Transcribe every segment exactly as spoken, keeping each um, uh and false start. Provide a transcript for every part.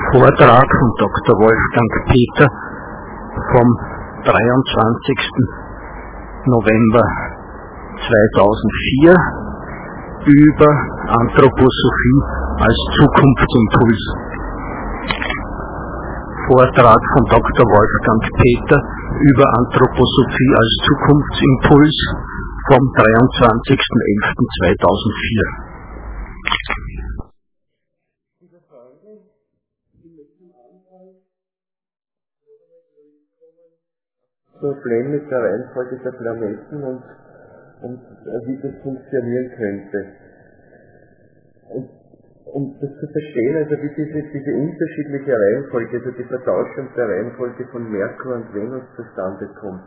Vortrag von Doktor Wolfgang Peter vom dreiundzwanzigsten November zweitausendvier über Anthroposophie als Zukunftsimpuls. Vortrag von Doktor Wolfgang Peter über Anthroposophie als Zukunftsimpuls vom dreiundzwanzigsten elften zweitausendvier. Problem mit der Reihenfolge der Planeten und, und wie das funktionieren könnte. Und, um das zu verstehen, also wie diese, diese unterschiedliche Reihenfolge, also die Vertauschung der Reihenfolge von Merkur und Venus zustande kommt,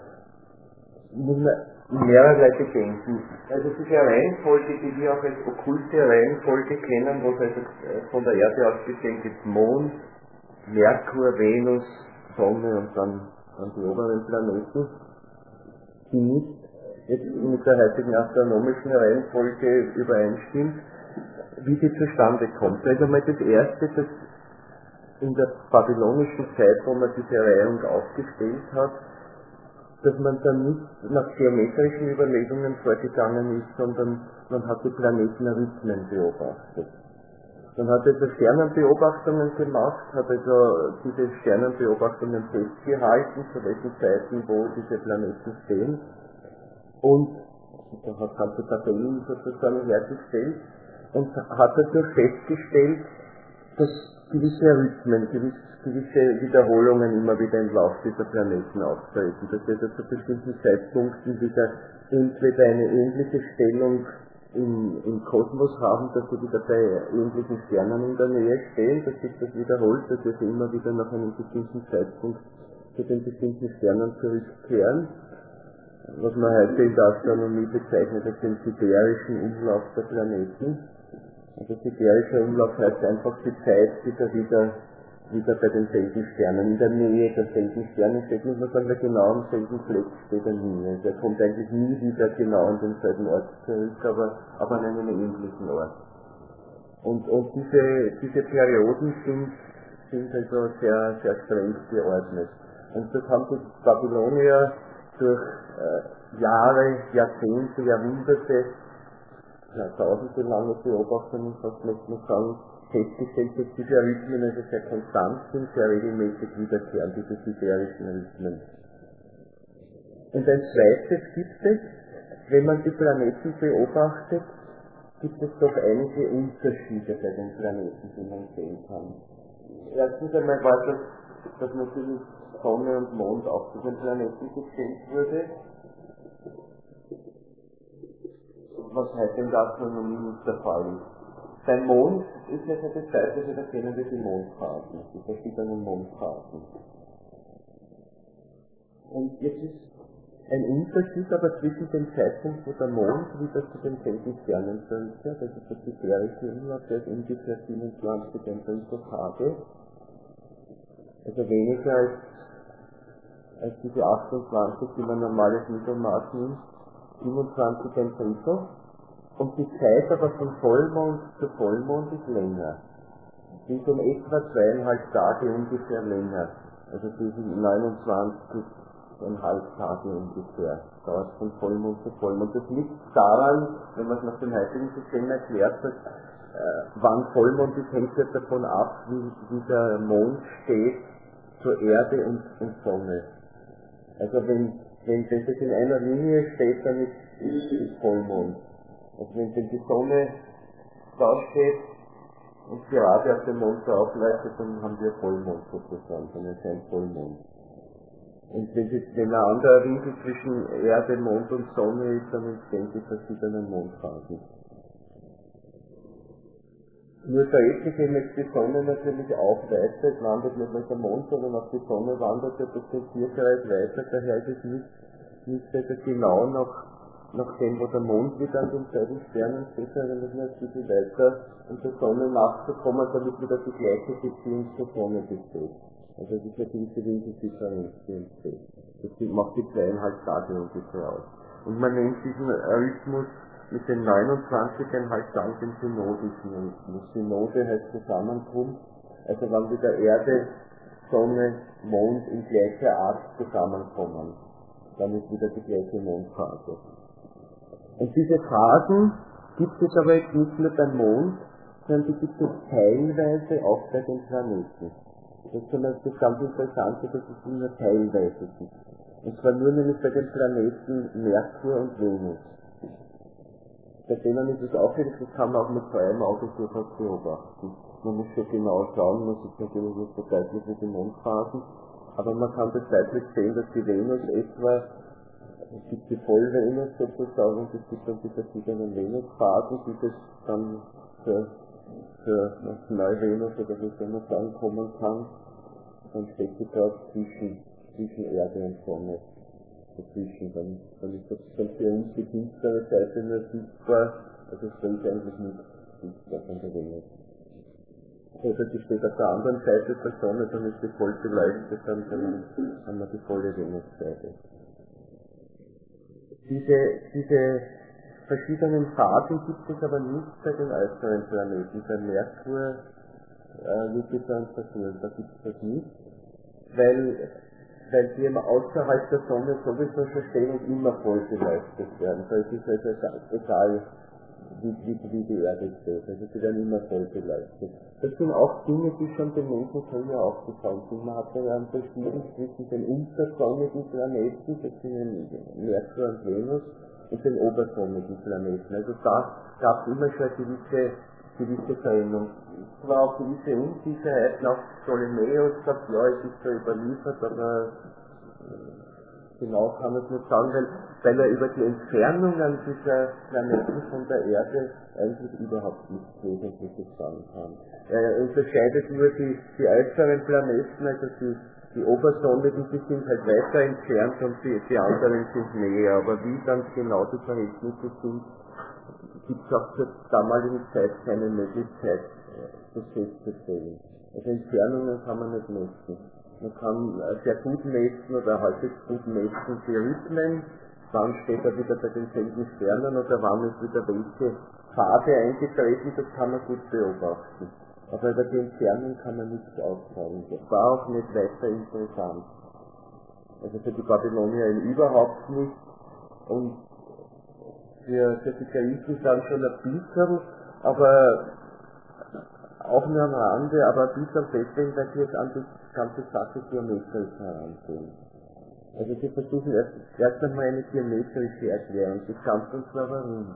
muss man in mehrerlei bedenken. Also diese Reihenfolge, die wir auch als okkulte Reihenfolge kennen, wo es also von der Erde aus gesehen gibt, Mond, Merkur, Venus, Sonne und dann an die oberen Planeten, die nicht jetzt mit der heutigen astronomischen Reihenfolge übereinstimmt, wie sie zustande kommt. Also mal das Erste, das in der babylonischen Zeit, wo man diese Reihung aufgestellt hat, dass man dann nicht nach geometrischen Überlegungen vorgegangen ist, sondern man hat die Planetenrhythmen beobachtet. Man hat also Sternenbeobachtungen gemacht, hat also diese Sternenbeobachtungen festgehalten, zu welchen Zeiten wo diese Planeten stehen, und da hat ganze Tabellen sozusagen hergestellt und hat also festgestellt, dass gewisse Rhythmen, gewisse, gewisse Wiederholungen immer wieder im Lauf dieser Planeten auftreten, dass wir also zu bestimmten Zeitpunkten wieder entweder eine ähnliche Stellung Im, im Kosmos haben, dass sie wieder bei ähnlichen Sternen in der Nähe stehen, dass sich das wiederholt, dass wir sie immer wieder nach einem bestimmten Zeitpunkt zu den bestimmten Sternen zurückkehren, was man heute in der Astronomie bezeichnet als den siderischen Umlauf der Planeten. Also siderischer Umlauf heißt einfach die Zeit, bis er wieder, wieder bei denselben Sternen, in der Nähe derselben Sterne steht, muss man sagen, weil genau am selben Fleck steht er nie. Also er kommt eigentlich nie wieder genau an denselben Ort zurück, aber, aber an einen ähnlichen Ort. Und, und diese, diese Perioden sind, sind also sehr, sehr streng geordnet. Und das haben die Babylonier durch äh, Jahre, Jahrzehnte, Jahrhunderte, jahrtausende lange Beobachtungen, fast möchte man sagen, festgestellt, dass diese Rhythmen also sehr konstant sind, sehr regelmäßig wiederkehren, diese siderischen Rhythmen. Und ein zweites gibt es, wenn man die Planeten beobachtet, gibt es doch einige Unterschiede bei den Planeten, die man sehen kann. Erstens einmal war das, dass natürlich Sonne und Mond auch zu den Planeten gezählt wurde, was heute in der Astronomie nicht der Fall ist. Beim Mond ist jetzt eine Zeit, also da kennen wir die Mondphasen, die verschiedenen Mondphasen. Und jetzt ist ein Unterschied aber zwischen dem Zeitpunkt, wo der Mond wieder zu denselben Sternen zurückkehrt, also der siderische Umlauf, der ist ungefähr siebenundzwanzig Tage, also weniger als, als diese achtundzwanzig, die man normales Mittelmaß nimmt, siebenundzwanzig ein Drittel. Und die Zeit aber von Vollmond zu Vollmond ist länger. Die ist um etwa zweieinhalb Tage ungefähr länger. Also die sind neunundzwanzig Komma fünf Tage ungefähr. Dauert von Vollmond zu Vollmond. Das liegt daran, wenn man es nach dem heutigen System erklärt, dass äh, wann Vollmond ist, hängt es davon ab, wie, wie der Mond steht zur Erde und, und Sonne. Also wenn, wenn das in einer Linie steht, dann ist, ist, ist Vollmond. Also wenn die Sonne da steht und gerade auf den Mond draufleuchtet, dann haben wir Vollmond sozusagen, dann ist ein Vollmond. Und wenn, es, wenn ein anderer Winkel zwischen Erde, Mond und Sonne ist, dann entstehen die verschiedenen Mondphasen. Nur verhält sich eben jetzt die Sonne natürlich auch weiter, es wandert nicht nur der Mond, sondern auch die Sonne wandert ja durch den Tierkreis weiter, daher ist es nicht, nicht also genau nach nach dem, wo der Mond wieder an denselben Sternen steht, dann müssen wir ein bisschen weiter um der Sonne nachzukommen, damit wieder die gleiche Beziehung zur Sonne besteht. Also das ist eine gewisse Winkeldifferenz, die entsteht. Das macht die zweieinhalb Tage ungefähr aus. Und man nennt diesen Rhythmus mit den neunundzwanzig Komma fünf Tagen den synodischen Rhythmus. Synode heißt Zusammenkunft, Also wenn wieder Erde, Sonne, Mond in gleicher Art zusammenkommen, dann ist wieder die gleiche Mondphase. Und diese Phasen gibt es aber jetzt nicht nur beim Mond, sondern die gibt es teilweise auch bei den Planeten. Das ist das ganz Interessante, dass es nur teilweise gibt. Und zwar nur nämlich bei den Planeten Merkur und Venus. Bei denen ist es auch, das kann man auch mit freiem Auge durchaus beobachten. Man muss schon genau schauen, man sieht natürlich nicht so deutlich wie die Mondphasen, aber man kann das deutlich sehen, dass die Venus etwa, es gibt die Vollvenus sozusagen, und es gibt dann die verschiedenen Venusphasen, die das dann für, für das Neuvenus oder wie es immer sagen kommen kann, dann steht sie dort zwischen, zwischen Erde und Sonne. Dazwischen, dann, dann ist das dann für uns die finstere Seite nur sichtbar, also es bringt eigentlich nicht sichtbar von der Venus. Oder die steht auf der anderen Seite der Sonne, dann ist die voll beleuchtet, dann, dann haben wir die volle Venusseite. Diese, diese verschiedenen Phasen gibt es aber nicht bei den äußeren Planeten. Bei Merkur, äh, Jupiter und Saturn, da gibt es das nicht, weil weil die immer außerhalb der Sonne sowieso schon stehen und immer voll beleuchtet werden. So ist es also egal, wie, wie, wie die Erde steht. Also sie werden immer voll beleuchtet. Das sind auch Dinge, die schon den Menschen früher aufgefallen sind. Man hat ja unterschieden zwischen den untersonnigen Planeten, das sind Merkur und Venus, und den obersonnigen Planeten. Also da gab es immer schon eine gewisse, gewisse Veränderung. Es war auch gewisse Unsicherheiten, auch Ptolemäus sagt, ja, es ist so überliefert, aber genau kann man es nicht sagen, weil, weil er über die Entfernungen dieser Planeten von der Erde eigentlich überhaupt nichts Wesentliches sagen kann. Er unterscheidet nur die, die äußeren Planeten, also die, die obersonnigen, die sind halt weiter entfernt und die, die anderen sind näher, aber wie ganz genau die Verhältnisse sind, gibt es auch zur damaligen Zeit keine Möglichkeit, das festzustellen. Also Entfernungen kann man nicht messen. Man kann sehr gut messen oder häufig gut messen die Rhythmen, wann steht er wieder bei denselben Sternen oder wann ist wieder welche Phase eingetreten, das kann man gut beobachten. Aber über die Entfernung kann man nichts aussagen. Das war auch nicht weiter interessant. Also für die Babylonier überhaupt nicht. Und für, für die Griechen dann schon ein bisschen, aber auch nur am Rande, aber ein bisschen deswegen, weil sie jetzt an die ganze Sache geometrisch herangehen. Also sie versuchen erst, erst einmal eine geometrische Erklärung des Ganzen zu warum.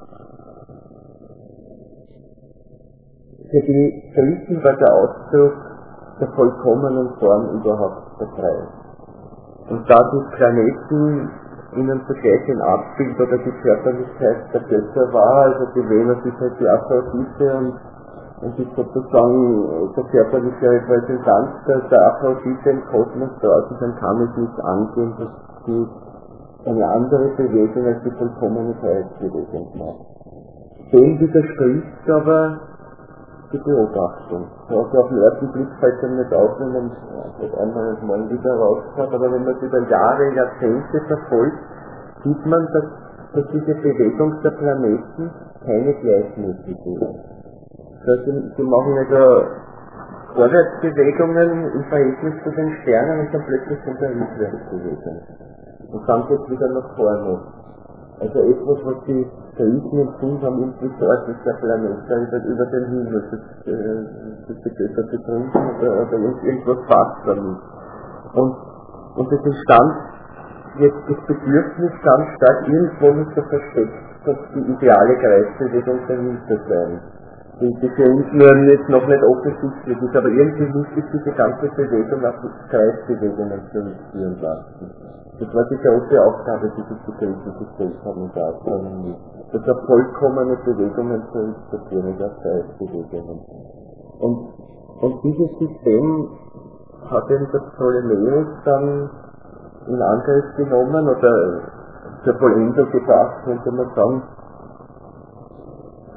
Für die Griechen war der Ausdruck der vollkommenen Form überhaupt vertreibt. Und da die Planeten ihnen zugleich ein Abbild oder die Körperlichkeit der Götter war, also die Venus ist halt die Aphrodite und, und ist sozusagen der körperliche Repräsentant der, der Aphrodite im Kosmos draußen, dann kann es nicht angehen, dass die eine andere Bewegung als die vollkommene Freiheitsbewegung macht. Dem widerspricht aber die Beobachtung. Also auf den ersten Blick fällt einem nicht auf, wenn man das einmal und mal wieder rauskommt, aber wenn man es über Jahre, Jahrzehnte verfolgt, sieht man, dass, dass diese Bewegung der Planeten keine gleichmäßige ist. Also sie machen also Vorwärtsbewegungen im Verhältnis zu den Sternen und dann plötzlich sind da Rückwärtsbewegungen. Und dann geht es wieder nach vorne. Also etwas, was die Griechen im Sinn haben, irgendwie dort ist der Planet, da über, über den Himmel, das, äh, das die Götter begründen oder, oder irgendwas passt damit. Und, und es entstand jetzt das Bedürfnis ganz stark, irgendwo muss er versteckt, dass die ideale Kreisbewegung dahinter sein. Die, die für uns nur nicht, noch nicht offensichtlich ist, aber irgendwie muss sich diese ganze Bewegung auf Kreisbewegungen führen lassen. Das war die große Aufgabe, die sich die Griechen gestellt haben in der Astronomie. Das auf vollkommene Bewegungen zu interpretieren, nicht auf Kreisbewegungen. Und, und dieses System hat eben der Ptolemäus dann in Angriff genommen oder zur Vollendung gebracht, könnte man sagen,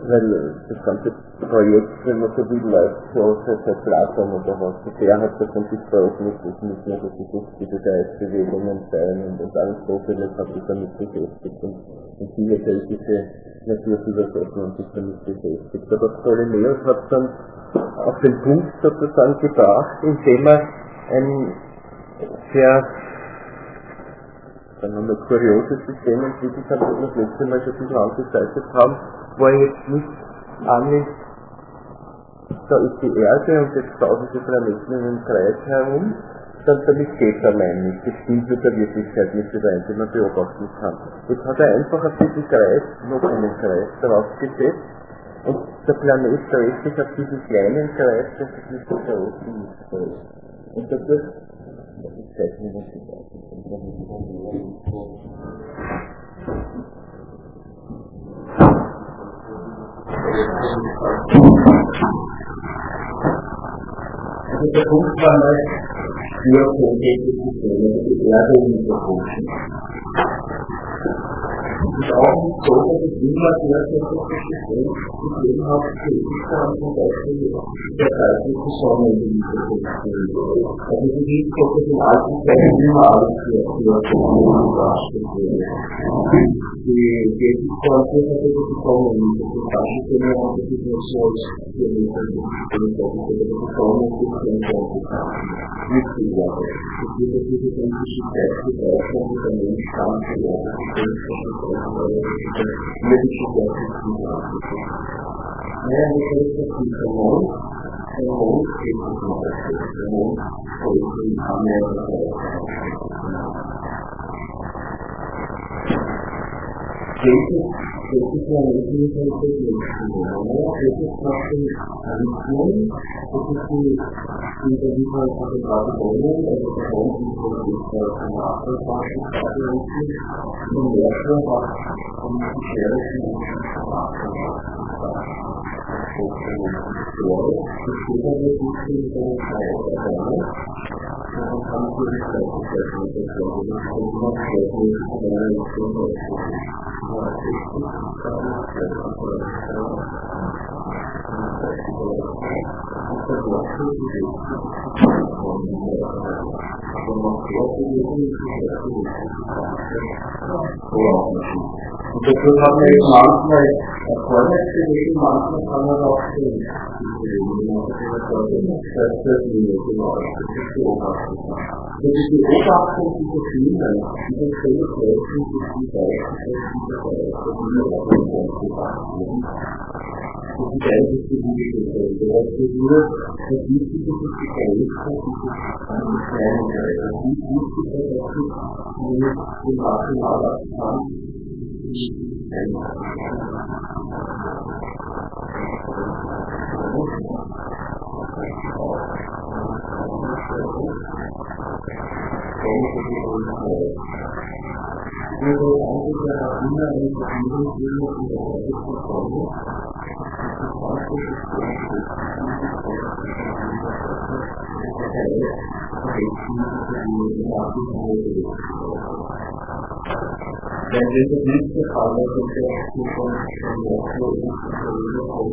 weil das ganze Projekt, wenn man so will, läuft so seit Platon oder was. Der hat das von sich veröffentlicht, das müssen also die Geistbewegungen sein und, und Aristoteles hat sich damit beschäftigt und, und viele griechische Naturphilosophen haben sich damit beschäftigt. Aber Ptolemäus hat dann auf den Punkt sozusagen gebracht, indem er ein sehr, sagen wir mal, kurioses System entwickelt hat, das wir das letzte Mal schon ein bisschen angedeutet haben, wo er jetzt nicht annimmt, da ist die Erde und jetzt tausende Planeten in einem Kreis herum, dann damit geht er allein nicht. Das stimmt mit der Wirklichkeit nicht überein, die man beobachten kann. Jetzt hat er einfach auf diesen Kreis noch einen Kreis draufgesetzt und der Planet dreht sich auf diesen kleinen Kreis, der sich mit der großen nicht dreht. Und dadurch, ich zeige mir das nicht aus. Also der Punkt war mal für konkrete Systeme, die Erde und der Menschen. Es ist auch nicht so, dass es immer sehr, sehr große Systeme gegeben hat, die ich dann zum Beispiel der zeitliche Sonne in dieser Systeme. Also es ist nicht so, dass in alten Zeiten immer alles für Sonne dargestellt wurde. Die Gegenform hat also die Sonne in dieser Systeme und das ist nur so, als wir nicht so die Sonne und die Sonne wichtig war. Es wird auf diese ganze Zeit gebraucht, und der Mensch kam zu werden, medische Forschung naja, das heißt, dass der Mond, der Mond geht nicht mehr auf, der Mond folgt in Amerika. Welches, welches Planeten ist ein Problemstimmen? Welches macht den Rhythmus? Das ist die, die der Wiederheit von den Radionen, also der Mond ist von der Nachbarforschung, und der Schwer macht von den scherischen das steht aber nicht in der Zeit, man kann natürlich gleich das mit der Frage, das kommt noch sehr gut, aber es ist schon was und dafür kann man eben manchmal Erfolge gelesen, manchmal kann man auch sehen. Das ist die Beobachtung. Und die Beobachtung dieser Filme, diese Qualitäten, die die Beispiele dieser Weise, die wir auch in der Beobachtung das ist eigentlich die Wichtigkeit. Das heißt, wir verdienen diese Begeistert, diese kleinen Weise. Wie wichtig ist das, dass wir den Rationalakt haben, wenn wir das nicht der Fall ist, dann wäre es schon von der Flüge auf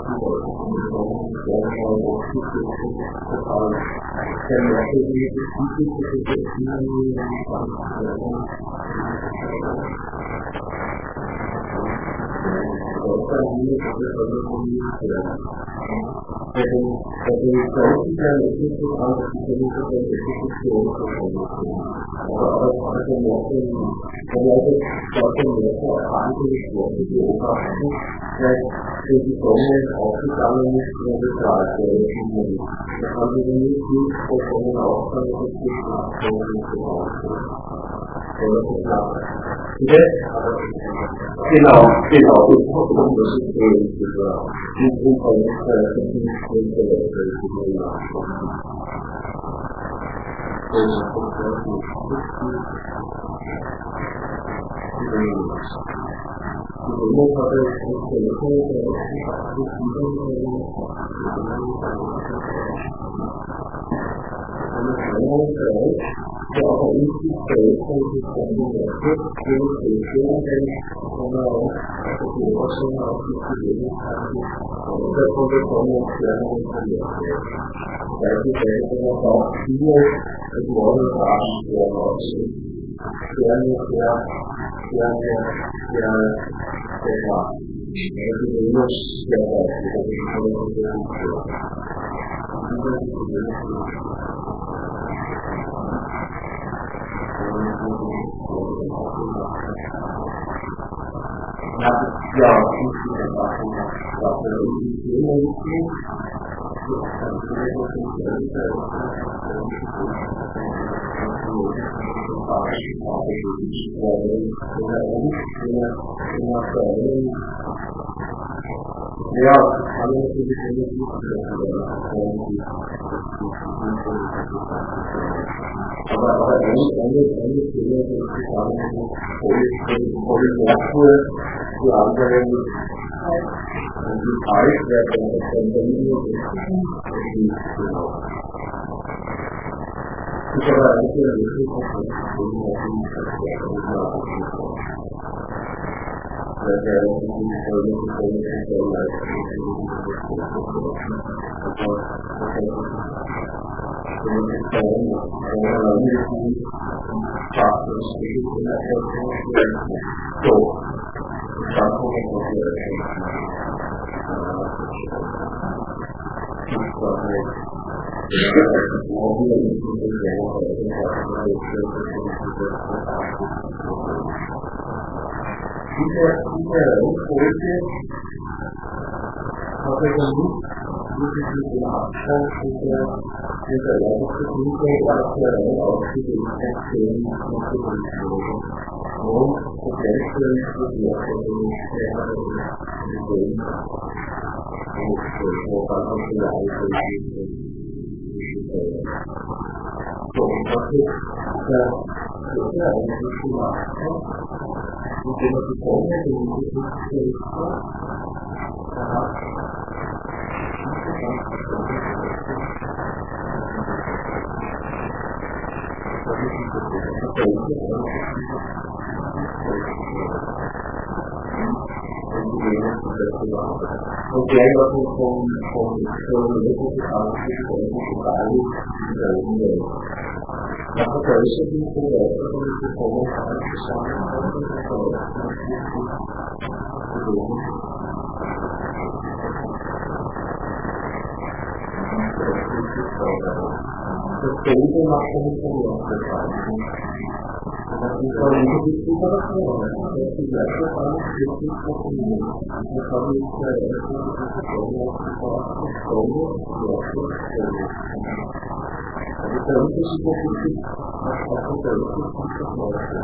der Märkte, die das Wichtigste für die Kinder für die Sonne aufgegangen ist, wenn das Rad ist. Da kann man nicht nicht vollkommen auffangen, dass die Sonne nicht so aussieht. Genau, genau, das ist auch das System, das war die Unfallzeit, das ist nicht so der Leute, die wir nachschauen. Die Nummer hat es nicht gelesen, der ist nicht der aber in sich selbst und sich dann bemerkt, den Sehenden, sondern auch die Oberschön auf die Gelegenheit und der Produktion und Klärung und Verletzung. Weil die Welt aber auch viele als morgen Fragen sehr aussehen. Sehr, sehr, sehr, sehr, sehr, sehr klar. Also die Venus sehr weit, das ist alles sehr gut. Ja, ich bin einfach was wir in die Themen sehen. Ja, das kann ich natürlich nicht aber aber eigentlich eigentlich eigentlich Dinge, die ich sagen Polymorphe, die anderen und die Zeit werden von der Linie nicht genau. Ich habe eigentlich eine Möglichkeit, dass der Diese Reihenfolge hat er dann nicht wirklich den Abstand dieser erste Linie aus der Reihe ausgewählt und das erste ist die erste Linie und dann auch die Reihenfolge. So, das ist der dritte eigentlich gemacht hat. Und wenn man die Form hat, dann ist es nicht so richtig. Da hat und der was man vom vom Lehrbuch angesprochen hat, nach der Veröffentlichung der öffentlichen Kommunikation das Gelbe macht man nicht von der Veröffentlichung. Das ist aber nicht die Situation. Das ist die gleiche Frage, die ist nicht verbunden. Das habe ich der öffentlichen Versorgung also der Unterschied ist, dass auch der Unterschied ist, dass man das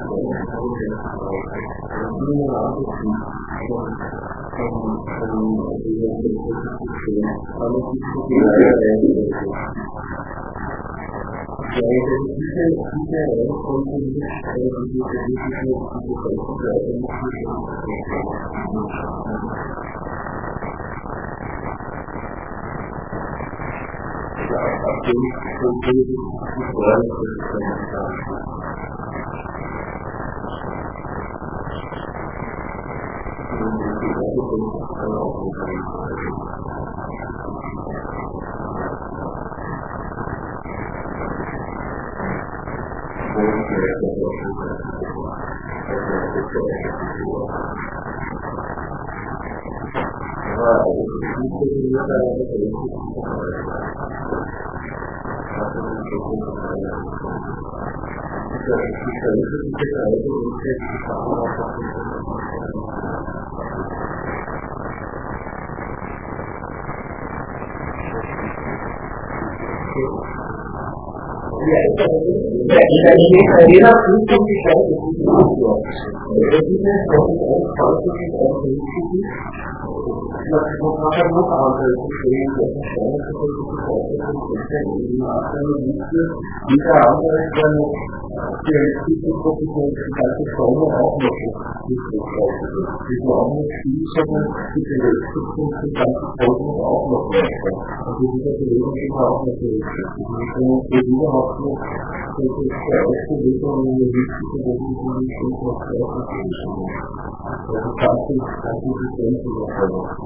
jeder Prüfung gestaltet sich die Antwort. Das ist nicht, was ich auch falsch ist, auch nicht ist. Das muss man ja noch andere verstehen, dass man schauen, dass man sich die Vorstellung von der Nachteile nicht für diese andere ist, die Entwicklungsproposition die ganze Sonne auch noch nicht gestaltet ist. Die sind auch nicht viel, sondern die Berechtigung die ganze Sonne auch noch nicht. Und die dieser Bewegung auch noch berechtigt. Und wir überhaupt nicht, dass es der erste Bewegung in der wichtigen Bewegung nicht schon noch gleich ist. Das ganze System ist noch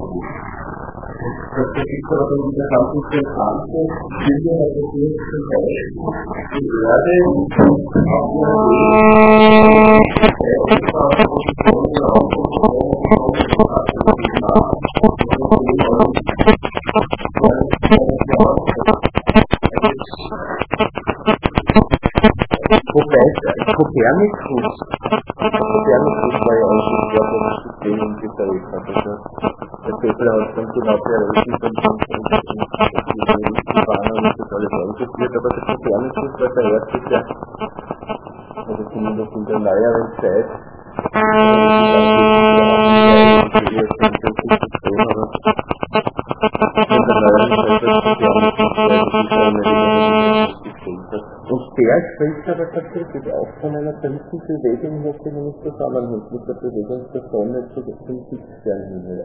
das ist aber dann wieder ganz interessant, Bilder hat das jetzt zum Beispiel die Erde auf der Wobei Kopernikus, Kopernikus war ja auch das System im Detail hat. Der Kepler hat dann genau berechnet und die Bahnen und das alles ausgeführt, aber der Kopernikus war der erste, der, also zumindest in der neueren Zeit, und der spricht aber tatsächlich auch von einer dritten Bewegung, die nicht zusammenhängt mit der Bewegung der Sonne zu dem Fixsternhimmel.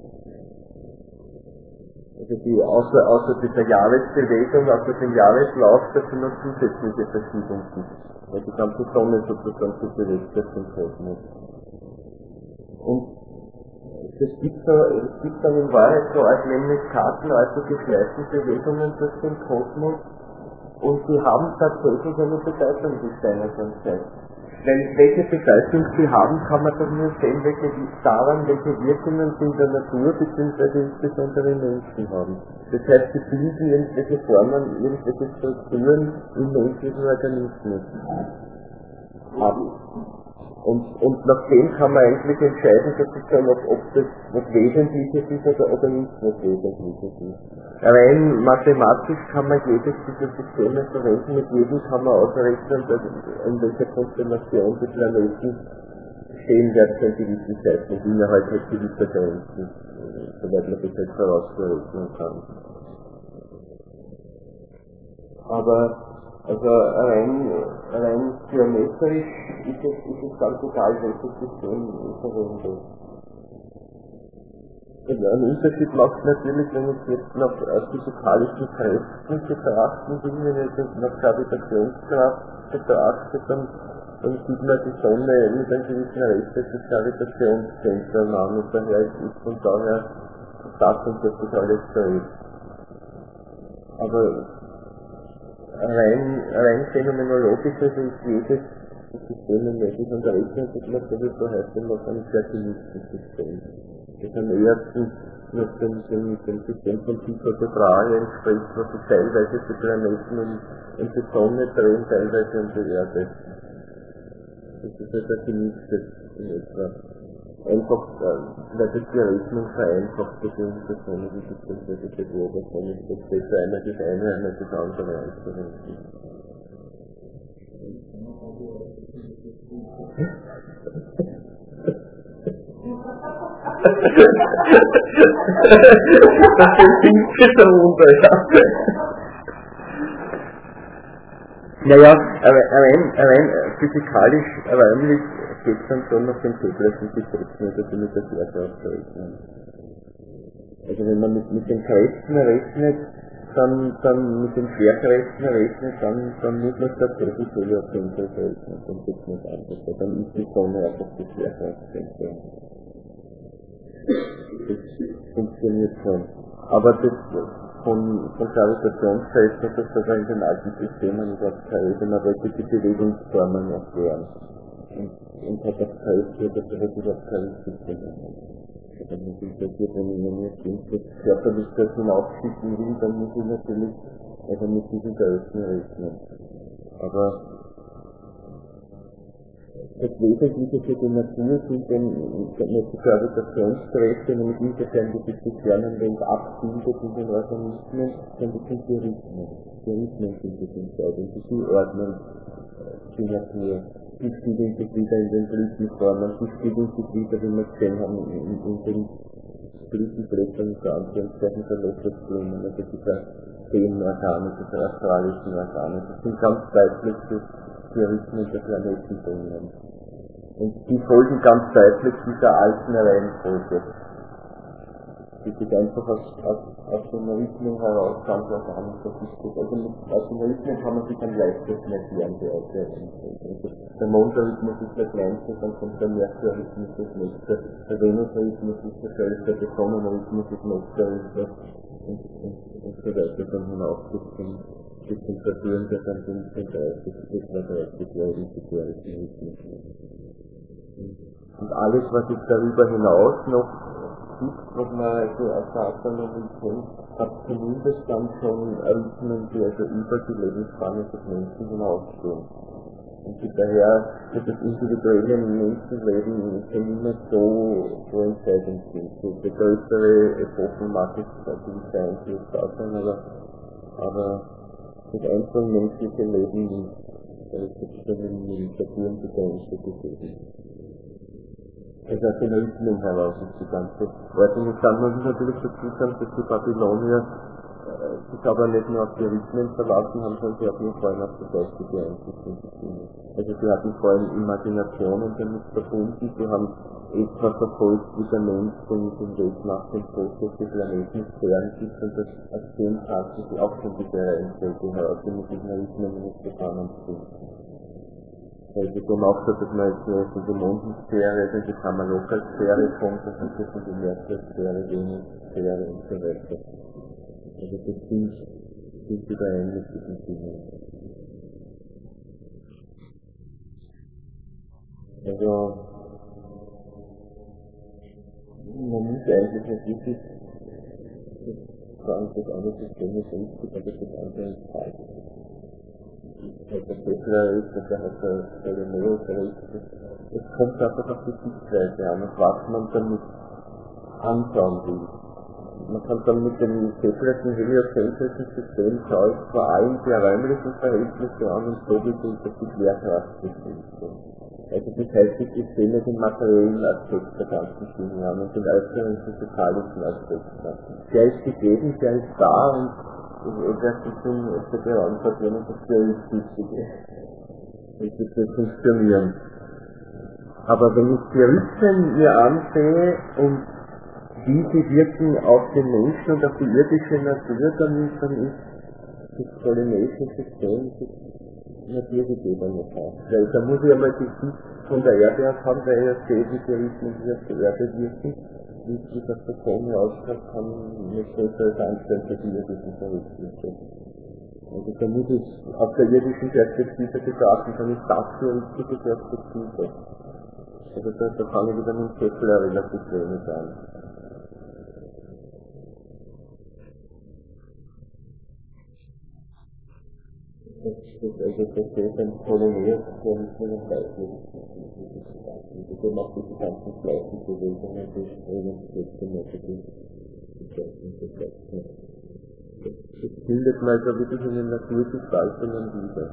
Also die, außer, außer dieser Jahresbewegung, außer dem Jahreslauf, dass es noch zusätzliche Verschiebungen gibt. Weil die ganze Sonne sozusagen zu bewegt wird im Kosmos. Und es gibt, so, es gibt dann in Wahrheit so als nämlich Karten, also geschleifte Bewegungen durch den Kosmos, und sie haben tatsächlich eine Bedeutung, die Steiner schon zeigt. Denn welche Bedeutung sie haben, kann man dann nur sehen, welche daran, welche Wirkungen sie in der Natur bzw. insbesondere in Menschen haben. Das heißt, sie bilden irgendwelche Formen, irgendwelche Strukturen im menschlichen Organismus ab. Und, und nach dem kann man eigentlich entscheiden, sozusagen, ob, ob das was Wesentliches ist oder, oder nicht was Wesentliches ist. Rein mathematisch kann man jedes dieser Systeme verwenden, mit jedem kann man ausrechnen, in welcher Konstellation die Planeten stehen werden zu einem gewissen Zeitpunkt innerhalb des gewisser Grenzen, soweit man das jetzt herausberechnen kann. Aber also rein, rein geometrisch ist es, ist es ganz egal, welches System verwendet. Ein Unterschied macht natürlich, wenn ich jetzt nach physikalischen Kräften betrachten will, wenn ich jetzt nach Gravitationskraft betrachte, dann, dann sieht man die Sonne mit einem gewissen Rest des Gravitationszentrum an und daher ist von daher das und das ist alles so ist. Aber rein, rein phänomenologisch also ist jedes System im Menschen und rechnen sich man sowieso heute noch ein sehr gemistes System. Das am ersten noch dem, dem, dem System von Tycho Brahe entspricht, was sich teilweise die Planeten um, um die Sonne drehen, teilweise um die Erde. Das ist halt ein gemischtes in etwa. Einfach, äh, weil das die Rechnung vereinfacht, beziehungsweise die Sonne, die beziehungsweise die Oberfläche, ist das besser einmal das eine, einmal das andere anzuwenden. Das ist ein Wunder, ja. Naja, rein, rein physikalisch, räumlich geht es dann schon nach den Keplerschen Gesetzen, also mit der Erde auszurechnen. Also wenn man mit, mit den Kräften rechnet, dann, dann mit den Schwerkräften rechnet, dann, dann muss man tatsächlich Heliozentrum rechnen, dann geht es nicht anders. Dann ist die Sonne einfach das Schwerkraftzentrum. Das funktioniert schon. Aber das von, von Gravitationskräften, das war in den alten Systemen überhaupt keine Rede, man wollte die Bewegungsformen erklären. Und, und hat auch Kräfte, das hat überhaupt keine System. Das hat mich interessiert, wenn ich mir jetzt das körperlich das hinaufschicken will, dann muss ich natürlich also mit diesen Kräften rechnen. Aber das Wesentliche für die Natur sind dann die Gravitationskräfte, nämlich insofern die sich lernen, wenn es abbildet in den Organismen, dann sind die Rhythmen. Die Rhythmen sind das entscheidend, die ordnen die Natur. Die spiegeln sich wieder in den Blütenformen, die spiegeln sich wieder, wie wir gesehen haben, in, in den Blütenblättern, unter Anführungszeichen der Lotusblumen, also dieser Feenorgane, dieser astralischen Organe. Das sind ganz deutlich die Rhythmen der Planeten bringen. Und die folgen ganz deutlich dieser alten Reihenfolge. Das ist einfach aus, aus, aus den Rhythmen heraus ganz was anderes. Das ist das. Also mit, aus den Rhythmen kann man sich am leichtesten erklären, die alte Reihenfolge. Also der Mondrhythmus ist der kleinste, dann kommt der Merkurrhythmus das nächste, der Venusrhythmus ist der größte, der Sonnenrhythmus ist noch größer und, und, und so weiter dann hinauf bis zum, bis zum Saturn, der dann fünfunddreißig bis dreißig Jahre ist der Rhythmus. Und alles, was es darüber hinaus noch gibt, was man also aus der Astronomie kennt, hat zumindest dann schon Rhythmen, die also über die Lebensspanne des Menschen hinausgehen. Und daher wird das individuelle Menschenleben nicht mehr so, so entscheidend sind. So die größere Epochen mag es natürlich sein, die es da sein, aber, aber das einzelne menschliche Leben nicht. Da ist jetzt schon in den Saturn begrenzte gesehen. Also aus den Rhythmen heraus ist die ganze Ordnung. Jetzt kann man sich natürlich dazu sagen, dass die Babylonier äh, sich aber nicht nur auf die Rhythmen verlassen haben, sondern sie hatten vor allem auf die geistige Einsicht. Also sie hatten vor allem Imaginationen damit verbunden, sie haben etwa verfolgt, wie der Mensch den, den Weg nach dem Tod durch die Planetensphären gibt und das aus dem kannten sie auch von dieser Reihenfolge heraus, die mit diesen Rhythmen nicht zusammenspielen. Also so macht das, dass man jetzt nur von der Mondensphäre, also die Kammerlokalsphäre kommt, das heißt jetzt von der Merkursphäre, Venussphäre und so weiter. Also das sind, sind überein mit diesen Dingen. Also, man muss eigentlich nicht wirklich sagen, das eine System ist richtig, aber das andere ist falsch. Also der Kepler ist, der hat der Galileo ist. Es kommt einfach auf die Sichtweise an und was man damit anschauen will. Man kann dann mit dem Keplerschen heliozentrischen System schaue ich vor allem die räumlichen Verhältnisse an und so wie sich das die Schwerkraft bestimmt. Also das heißt, ich sehe mir den materiellen Aspekt der ganzen Dinge an und den äußeren physikalischen Aspekt an. Der ist gegeben, der ist da und das ist der Beantwortung, das ist das Wichtige. Das wird funktionieren. Aber wenn ich die Rhythmen mir ansehe und wie sie wirken auf den Menschen und auf die irdische Natur, dann, dann ist das ptolemäische System das Naturgegebene aus. Weil da muss ich einmal die Sicht von der Erde aus haben, weil ich sehe, wie die Rhythmen die auf der Erde wirken. Wie sich das der Sonne ausschaut, kann nicht größeres anstellen für die irdischen Verrückten. Also da muss ich auf der irdischen Perspektive betrachten, kann ich das für richtige Perspektive. Also da, da kann ich wieder mit dem Kepler relativ wenig an. Das, das, also das ist ein Ptolemäus, der nicht mehr ein Gleichgewicht ist. Der macht diese ganzen gleichen Bewegungen, die Strömen, die Systematik, die gleichen Verkehrsmittel. Das bildet man also wirklich in den Naturgestaltungen wieder.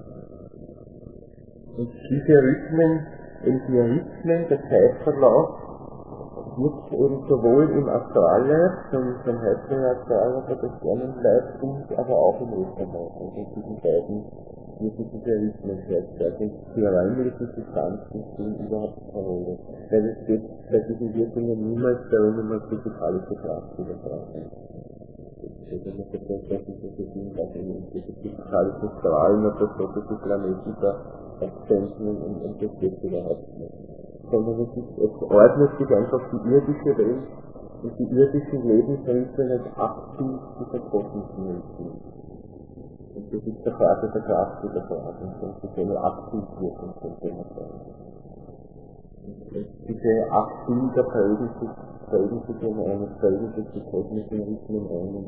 Und diese Rhythmen, in die Rhythmen, der Zeitverlauf, wird eben sowohl im Astralleib, zum, zum heutigen Astralleib oder Sternenleib und aber auch im Österreich. Also in diesen beiden wird diese Rhythmen gleichzeitig. Die räumlichen Distanzen spielen überhaupt keine Rolle. Weil es geht bei diesen Wirkungen niemals darum, um eine physikalische Kraft zu übertragen. Also man versteht, dass es so viel was in diese physikalischen Strahlen oder so, dass die Planeten da absenden und, und das geht überhaupt nicht. Sondern es, ist, es ordnet sich einfach die irdische Welt und die irdischen Lebenswelten als Abbild dieser kosmischen Welten. Und das ist der Frage der Kraftübertragung, und das ist eine Abbildwirkung, könnte man sagen. Und diese Abbilder prägen sich, prägen sich in eine, prägen sich die kosmischen Rhythmen ein.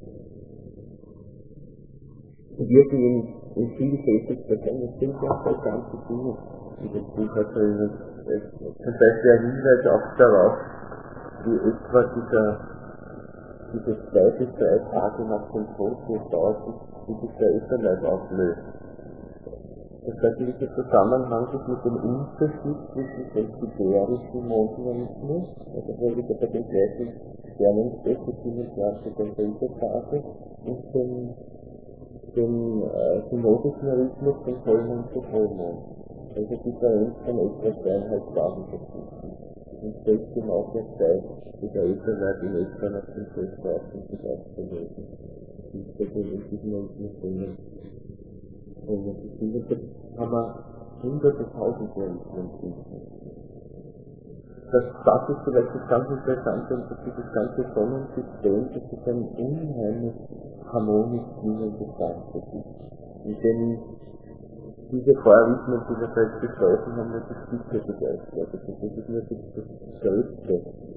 Und wirken in, in vielfältigster Form, das sind ja auch ganze Dinge, die das Buch hat drin. Zum Beispiel ein Hinweis auch darauf, wie etwa dieser, diese zwei bis drei Tage nach dem Tod, wie es dauert, bis sich der Ätherleib auflöst. Das heißt, dieser Zusammenhang ist mit dem Unterschied zwischen dem siderischen Mondrhythmus, also wo wir bei den gleichen Sternenflächen siebenundzwanzig und dritte Phase, und dem den äh, synodischen Rhythmus von Vollmond zu Vollmond. Also Differenz von etwa zweieinhalb Tagen dazwischen. Und das ist genau der Zeit, die der Elternleib in etwa nach dem Fest aufkommt, sich aufzulösen. Das ist also in diesem Rhythmus drinnen. Und das haben wir hunderte, tausende Rhythmen finden. Das, das ist vielleicht das ganz Interessante, und dass dieses ganze Sonnensystem, das ist ein unheimlich harmonisch klingendes Ganze ist. In dem diese Vorrhythmen, die wir vielleicht beschreiben, haben wir das Stücke begeistert. Das ist nur das, das Größte.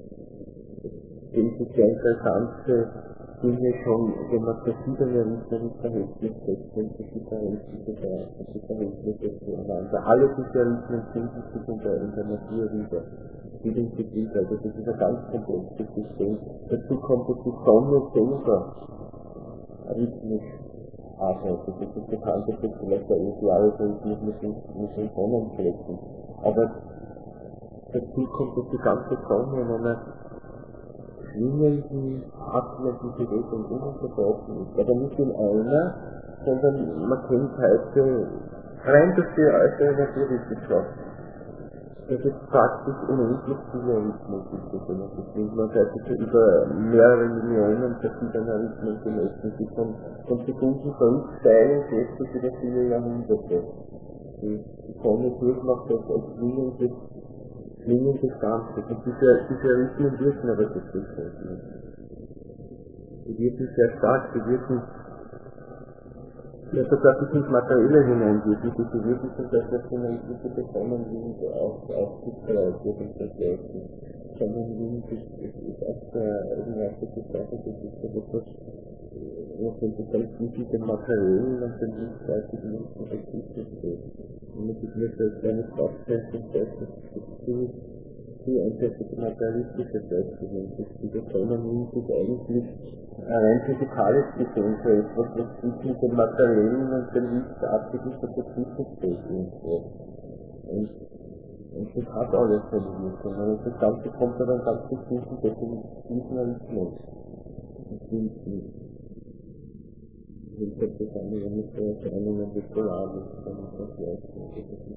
Das ist sehr interessante Dinge schon, wenn man verschiedene Rhythmen im Verhältnis setzt, und die Differenzen begreift, und die Verhältnisse zueinander. Alle diese Rhythmen finden sich in der, in der Natur wieder. Die sind gebildet, also das ist ein ganz komplexes System. Dazu kommt, dass die Sonne selber rhythmisch arbeitet. Das ist bekannt, dass das vielleicht der Idealrhythmus mit den, mit den Sonnenflecken. Aber dazu kommt, dass die ganze Sonne in einer schwingenden, abwärtigen Bewegung ununterbrochen ist. Aber nicht in einer, sondern man kennt heute rein durch die äußere Naturwissenschaft. Das ist praktisch unendlich viele Rhythmen gibt es. Das klingt man heute schon über mehrere Millionen verschiedener Rhythmen gemessen, die von, von Sekunden zurücksteigen, schätze ich über viele Jahrhunderte. Die Sonne durchmacht das als schwingendes, schwingendes Ganze. Und diese, diese Rhythmen wirken aber so viel nicht. Die wirken sehr stark, die wirken ja, sogar bis ins Materielle hineingeht, wie diese wirklich zum Beispiel auf den Rhythmus bekommen, wie sie auch aufgestreut wird und vergleichen. Sonnenwind ist, ist, ist auch der eigenartige Sache, das ist so etwas, was wenn sie selbst nicht den materiellen und den linksseitigen Menschen verpflichtet wird. Und es ist nicht so ein kleines Bauchzeichen, das ist zu, zu einseitige materialistische Selbstbewusstsein. Diese Sonnenwind ist eigentlich rein physikalisch gesehen so etwas, was zwischen den materiellen und den lichtartigen so dazwischen steht irgendwo. Und, und das hat alles seine Wirkung. Und das Ganze kommt aber ganz bestimmten definitiven Rhythmus. Das stimmt nicht. Ich habe das andere nicht so Erscheinungen des Polaren, sondern das Gleiche.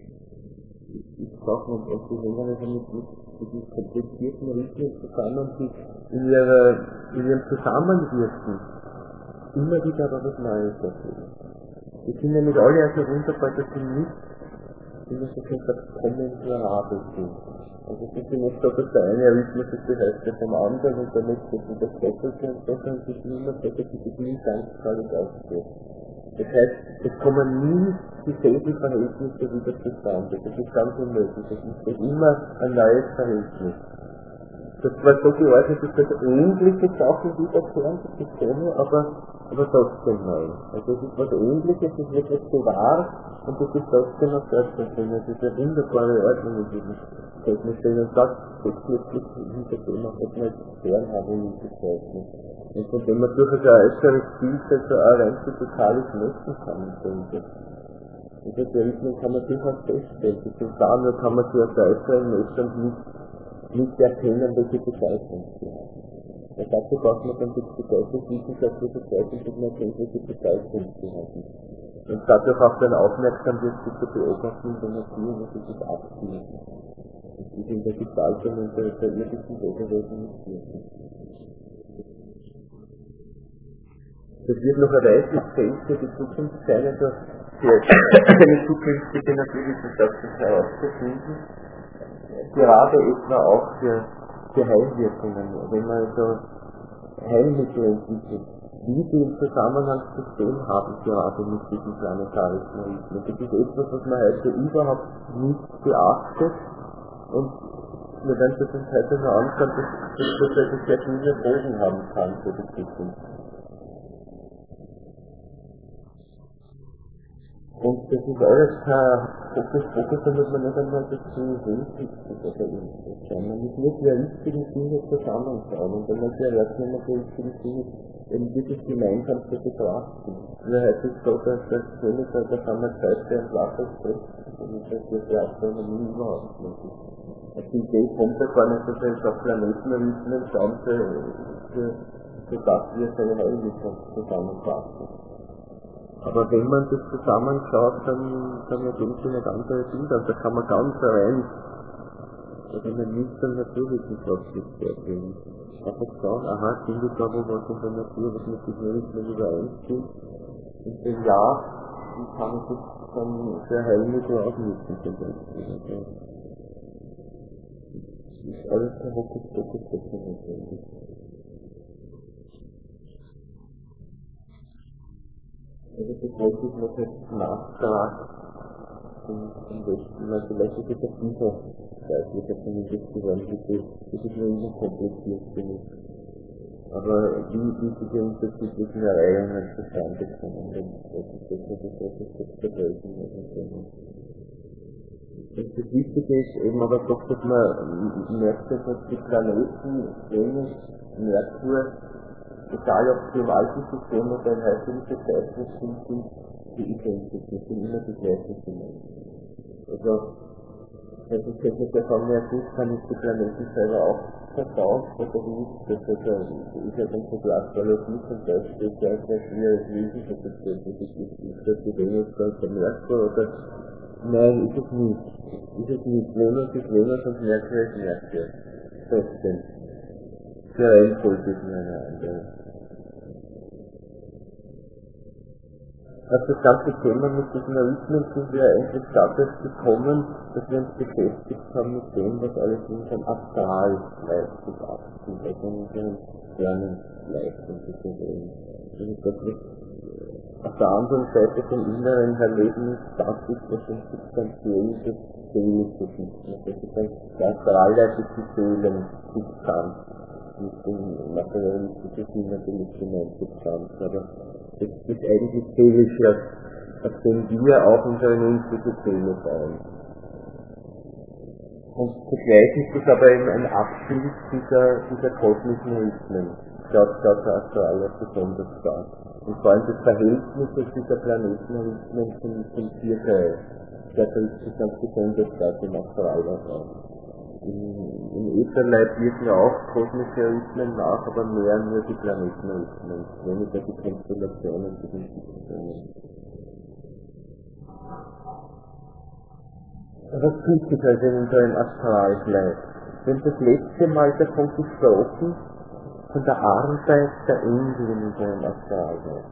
Ich brauche noch etwas, die hängen also mit diesen komplizierten Rhythmen zusammen, die in, ihrer, in ihrem Zusammenwirken immer wieder aber was Neues erfüllen. Die sind ja nicht alle also wunderbar, dass sie nicht, wie man so schön sagt, kommentarabel sind. Also es ist nicht so, dass der eine Rhythmus ist die Hälfte vom anderen und der nächste ist das Doppelte und so, sondern es ist immer so, dass sich das nie ganz völlig ausgeht. Das heißt, es kommen nie dieselben Verhältnisse wieder zustande. Das ist ganz unmöglich. Es ist immer ein neues Verhältnis. Das war so geordnet, dass das ähnliche Sachen wiederkehren, das ist ohne, aber, aber trotzdem neu. Also es ist was Ähnliches, es wird was bewahrt und es ist trotzdem noch selbstverständlich. Es ist eine wunderbare Ordnung in diesem technischen und das ist wirklich hinter dem auch etwas Fernharmonie bezeichnet. Und von dem man durchaus ein äußeres Zielfeld so auch rein physikalisch messen kann, denke ich. Und diese Rhythmen kann man durchaus feststellen. Das sind da, nur kann man sie aus der äußeren Messung nicht, nicht erkennen, welche Bezeichnung sie haben. Und dazu braucht man dann die bedeutungswissenschaftliche Bezeichnung, dass man erkennt, welche Bezeichnung sie haben. Und dadurch auch dann aufmerksam wird, sich zu beobachten in der Natur, was sich das abspielt. Und sich in der Gestaltung und der, der irdischen Wesenwesen nicht wirken. Das wird noch ein weites Feld für die Zukunft sein, also für eine zukünftige naturwissenschaftliche herauszufinden, gerade etwa auch für, für Heilwirkungen, wenn man also Heilmittel entwickelt, wie die im Zusammenhang zu stehen haben, gerade mit diesen planetarischen Rhythmen. Das ist etwas, was man heute überhaupt nicht beachtet und wir werden das uns heute noch anschauen, dass das also sehr viele Folgen haben kann für die Zukunft. Und das ist alles kein Fokus-Fokus, damit man nicht einmal das zu hinsichtig oder irgendwas schauen. Man muss nur die richtigen Dinge zusammenschauen und wenn man die eröffnet, man die richtigen Dinge eben wirklich gemeinsam zu betrachten. Nur heute ist so, dass das König, da kann man Zeit und Wasser sprechen und das ist ja Astronomie überhaupt nicht. Also die Idee kommt ja gar nicht, dass wir jetzt auf Planetenrhythmen schauen, für, für, für das wir seine Heilwissenschaft zusammenfassen. Aber wenn man das zusammenschaut, dann, dann ergeben sich nicht andere Bilder. Und da kann man ganz rein, also man nicht dann naturwissenschaftlich vorgehen. Einfach schauen, aha, finde ich da wo was in der Natur, was mit diesem Rhythmen übereinstimmt. Und wenn ja, dann kann ich das dann für Heilmittel ausnutzen zum Beispiel. Also, ist alles ein Hokuspokus-Technik notwendig. Also das wollte ich noch als Nachtrag zum Westen, weil vielleicht ist es ein tiefer geistlicher zumindest geworden, das ist nur immer kompliziert genug. Aber wie, wie diese unterschiedlichen Erreihungen zustande kommen, das ist das, was ich jetzt bedeuten muss. Das Wichtige ist eben aber doch, dass man merkt, dass die Planeten, Venus, Merkur, egal ob sie im alten System oder im heutigen Verzeichnis sind, sind die identisch, das sind immer die gleichen Dinge. Also, wenn ich jetzt der Fall mehr gut kann, ich die Planeten selber auch vertauscht, oder wie ist das? Also, ich habe unsere Glaskologie zum Beispiel sehr, sehr schwierig lesen, dass das ist, ist das die Venus ganz der Merkur, oder? Nein, ist es nicht. Ist es nicht. Venus ist Venus und Merkur ist Merkur. Trotzdem. Für Reihenfolge ist mir eine andere. Auf das ganze Thema mit diesen Rhythmen sind wir eigentlich dadurch gekommen, dass wir uns beschäftigt haben mit dem, was alles in unserem Astralleistung abspielt, also in unserem Sternenleistung sozusagen. Das ist das, was auf der anderen Seite vom inneren Erleben das ist, was uns substanziell das Seelische ist. Das ist ein astralleistige Seelensubstanz. Mit dem materialistischen Sinn natürlich gemeint Substanz, aber es ist eigentlich seelisch, auf dem wir auch unsere menschliche Seele bauen. Und zugleich ist es aber eben ein Abbild dieser, dieser kosmischen Rhythmen. Schaut, schaut der Astral besonders stark. Und vor allem das Verhältnis dieser Planetenrhythmen zum, zum Tierkreis, der trifft sich ganz besonders stark im Astralraum. Im, im Ätherleib wirken ja auch kosmische Rhythmen nach, aber mehr nur die Planetenrhythmen, weniger die Konstellationen, die Institutionen. Was tut sich also in unserem Astralleib? Wenn das letzte Mal davon gesprochen, von der Arbeit der Engel in unserem Astralleib.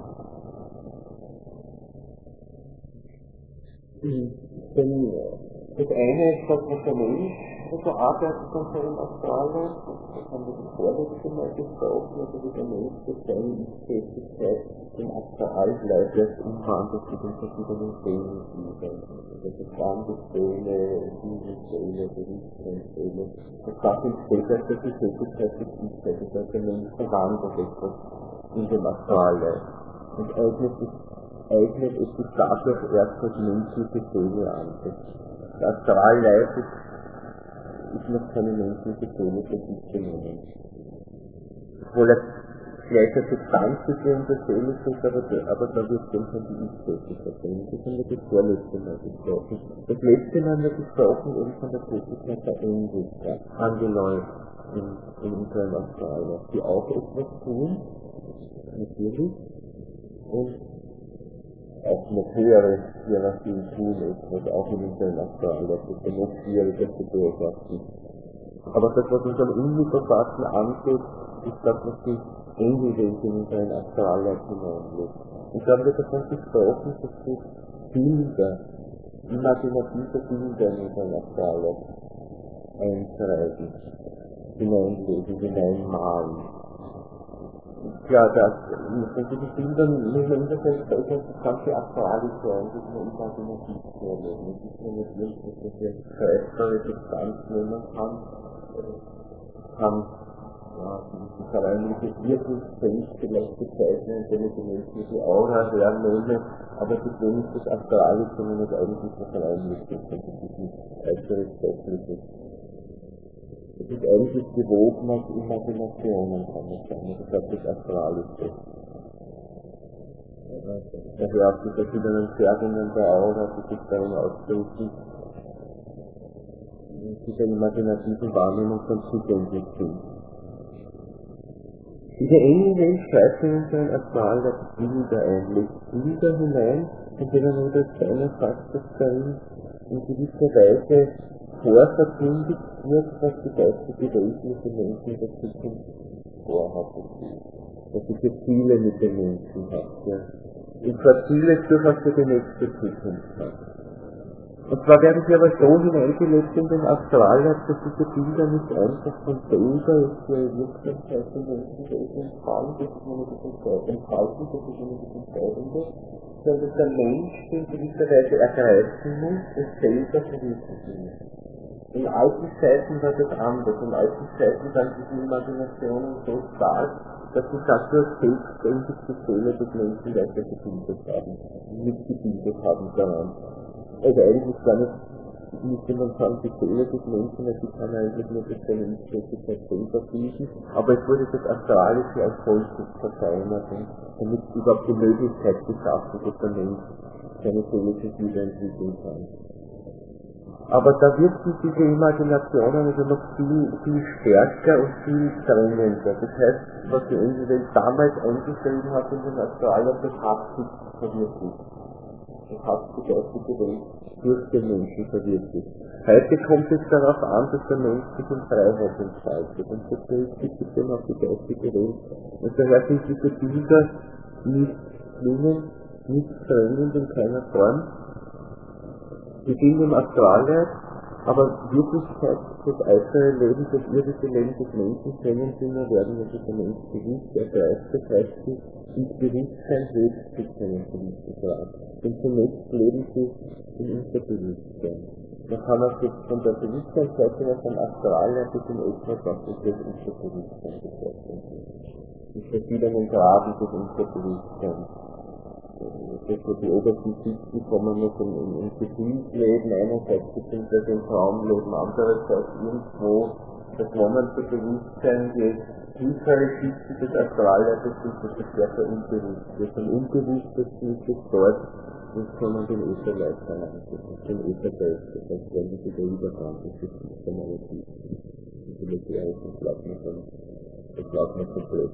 Denn das eine ist, dass man der Mensch also arbeitet an seinem Astralleib, das haben wir das vorletzte Mal gesprochen, also wie der Mensch durch seine Ich-Tätigkeit den Astralleib jetzt umwandelt zu den verschiedenen Seelengliedern. Also das Standesseele, Sinnesseele, Bewusstseinsseele. Das sagt uns später, dass die Tätigkeit des Ich-Tätigkeit, das heißt, der Mensch verwandelt etwas in dem Astralleib und eignet es eignet es sich dadurch erst als menschliche Seele an. Das Astralleib ist ist noch keine menschliche Seele für sich genommen. Obwohl er gleich eine Substanz ist, wie unsere Seele ist, aber, aber da wird dann schon die Ich-Tätigkeit sein. Das haben wir das vorletzte Mal gesprochen. Das letzte Mal haben wir gesprochen eben von der Tätigkeit der Engel, der Angeloi in, in unserem Astralleib, die auch etwas tun, natürlich, und auch noch höhere Hierarchien tun etwas, auch in unserem Astralleib, das ist noch schwieriger zu beobachten. Aber das, was uns am Unmittelbarsten angeht, ist das, was die Engelwelt in unseren Astralleib hineinlegt. Und da haben wir davon gesprochen, dass sich Bilder, imaginative Bilder in unseren Astralleib einschreiben, hineinlegen, hineinmalen. Ja, das, mit diesen Bildern muss man in der Selbstverständlich das ganze Astralische eigentlich nur imaginativ vorlegen. Es ist nur nicht wirklich, dass man hier greifbare Substanz nehmen kann. kann, ja, ich kann eigentlich das Wirkungsfeld vielleicht bezeichnen, wenn ich die menschliche Aura hernehme, aber das ist wenig das Astralische, sondern das eigentlich was ein Einrichtung, das ist nicht weiteres Technisches. Es ist eigentlich gewoben aus Imaginationen, kann man sagen. Das ist das Astralische. Also auch die verschiedenen Färbungen der Aura, die sich darin ausdrücken, die der imaginativen Wahrnehmung schon zugänglich sind. Diese engen Welt schreibt in unseren Astralleib Bilder ein, legt Bilder hinein, von denen nur der kleine Faktor darin in gewisser Weise vorverkündigt wird, was die geistige Welt mit den Menschen in der Zukunft vorhat. Was sie für Ziele mit den Menschen hat. Ja. Und zwar Ziele durchaus für die nächste Zukunft hat. Und zwar werden sie aber so hineingelegt in den Astralleib, dass diese Bilder nicht einfach von selber jetzt für Wirksamkeit in Menschenwesen entfallen, das ist nur das Entfalten, das ist nur das Entscheidende, sondern dass der Mensch in gewisser Weise ergreifen muss und selber verwirklichen muss. In alten Zeiten war das anders. In alten Zeiten waren diese Imaginationen so stark, dass sie dafür selbstständig die Seele des Menschen weiter gebildet haben, mitgebildet haben daran. Also eigentlich gar nicht, müsste man sagen, die Seele des Menschen, also die kann eigentlich nur das Vernunfttätigkeit selber bilden, aber es wurde das Astralische als solches verfeinert und damit überhaupt die Möglichkeit geschaffen, dass der Mensch seine Seele sich wiederentwickeln kann. Aber da wirken diese Imaginationen also noch viel, viel stärker und viel drängender. Das heißt, was die Engelwelt damals eingeschrieben hat in den Astralleib, das hat sich verwirklicht. Das hat die geistige Welt durch den Menschen verwirklicht. Heute kommt es darauf an, dass der Mensch sich in Freiheit entfaltet. Und das richtet sich dann auf die geistige Welt. Und daher sind diese Bilder nicht zwingend, nicht fremd in keiner Form. Sie sind im Astralleib, aber Wirklichkeit, das äußere Leben, das irdische Leben des Menschen kennen sie nur, werden also der Mensch bewusst ergreift. Das heißt, sie ins Bewusstsein selbst zu kennen, gewisses Rat. Denn zunächst leben sie in unser Bewusstsein. Man kann auch jetzt von der Bewusstseinsseite her vom Astralleib bis in etwas, was sich das Unterbewusstsein betrachtet. In verschiedenen Graden des Unterbewusstseins. Das so die obersten Schichten kommen noch im, im, im Gefühlsleben einerseits, beziehungsweise im Traumleben andererseits irgendwo das momentane Bewusstsein, die tiefere Schichten des Astralleibes sind, das ist stärker unbewusst. Das ist Unbewusstesten ist es dort, wo man den Ätherleib verlangt, den Äthergeist, das heißt, wenn das wieder Übergang ist, das ist dann alles nicht. Das Militärische, das glaubt man schon, das glaubt man komplett.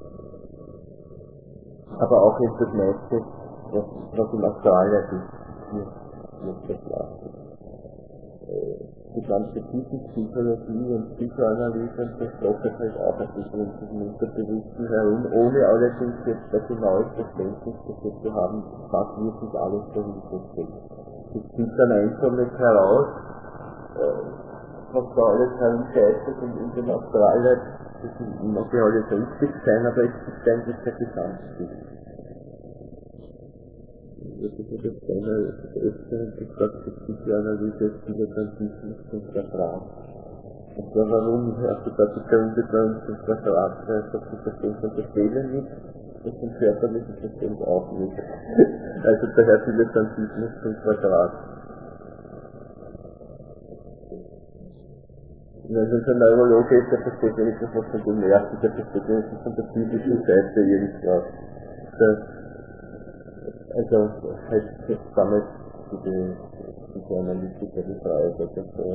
Aber auch ist das meiste, Was, was im Astralleib ist, wird verschlafen. Äh, die ganze Psychologie und Psychoanalyse und das lockert halt auch ein bisschen in diesem Unterbewussten herum, ohne allerdings jetzt ein genaues Verständnis dafür zu haben, was wirklich alles dahinter steckt. Es zieht dann einfach nicht heraus, äh, was da alles herumgeistert und in dem Astralleib, das mag ja alles richtig sein, aber es ist eigentlich der Gesamtbild. Das ist ja das Thema, das Öfteren gesagt, dass Psychoanalyse ist Dilettantismus zum Quadrat. Und zwar warum? Also da begründet man zum Quadrat, heißt, dass das Verständnis von der Seele nicht und zum körperlichen Verständnis auch nicht. Also daher Dilettantismus zum Quadrat. Also ein Neurologe ist, der versteht ja nicht, was von dem Nerven, der versteht ja nicht von der physischen Seite irgendwas. Also, heißt das damals diese Psychoanalytiker, die Frau, das ist so,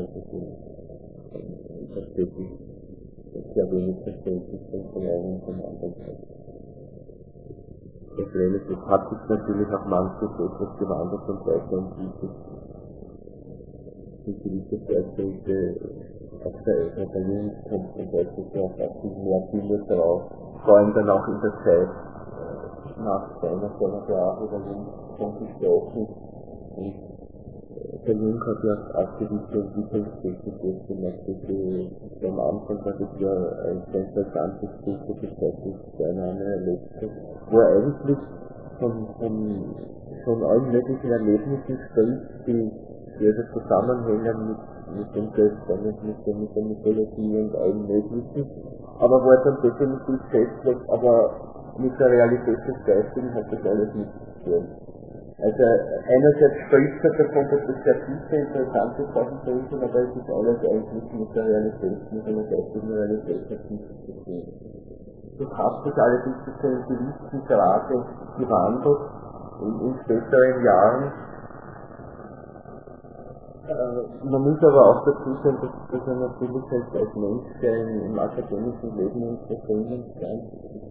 das versteht sich sehr wenig Verständnis von einem und von anderen Seiten. Das Problem ist, es hat sich natürlich auch manches etwas gewandert und weiterentwickelt. Die gewisse Fortschritte auf der älteren Jugend kommt und deutlich auch auf die mehr Bilder drauf, vor allem dann auch in der Zeit nach seiner Senator über Jung schon gesprochen und der Jung hat ja auch gewisse Entwicklungstechnik durchgemacht, die am Anfang war das ja ein sehr interessantes Buch, das ich gerne erlebt habe, wo er eigentlich von, von, von allen möglichen Erlebnissen spricht, die, die also zusammenhängen mit, mit dem Geist, mit, mit der Mythologie und allem möglichen, aber wo er dann definitiv festlegt, aber mit der Realität des Geistigen hat das alles nichts zu tun. Also einerseits spricht er davon, dass das sehr tiefe, interessante Sachen drin sind, aber es ist alles eigentlich mit der Realität, mit einer geistigen Realität nichts zu tun. Das hat sich allerdings zu einem gewissen Grade gewandelt in, in späteren Jahren. Äh, man muss aber auch dazu sagen, dass, dass er natürlich als, als Mensch, der im, im akademischen Leben und Verständnis ganz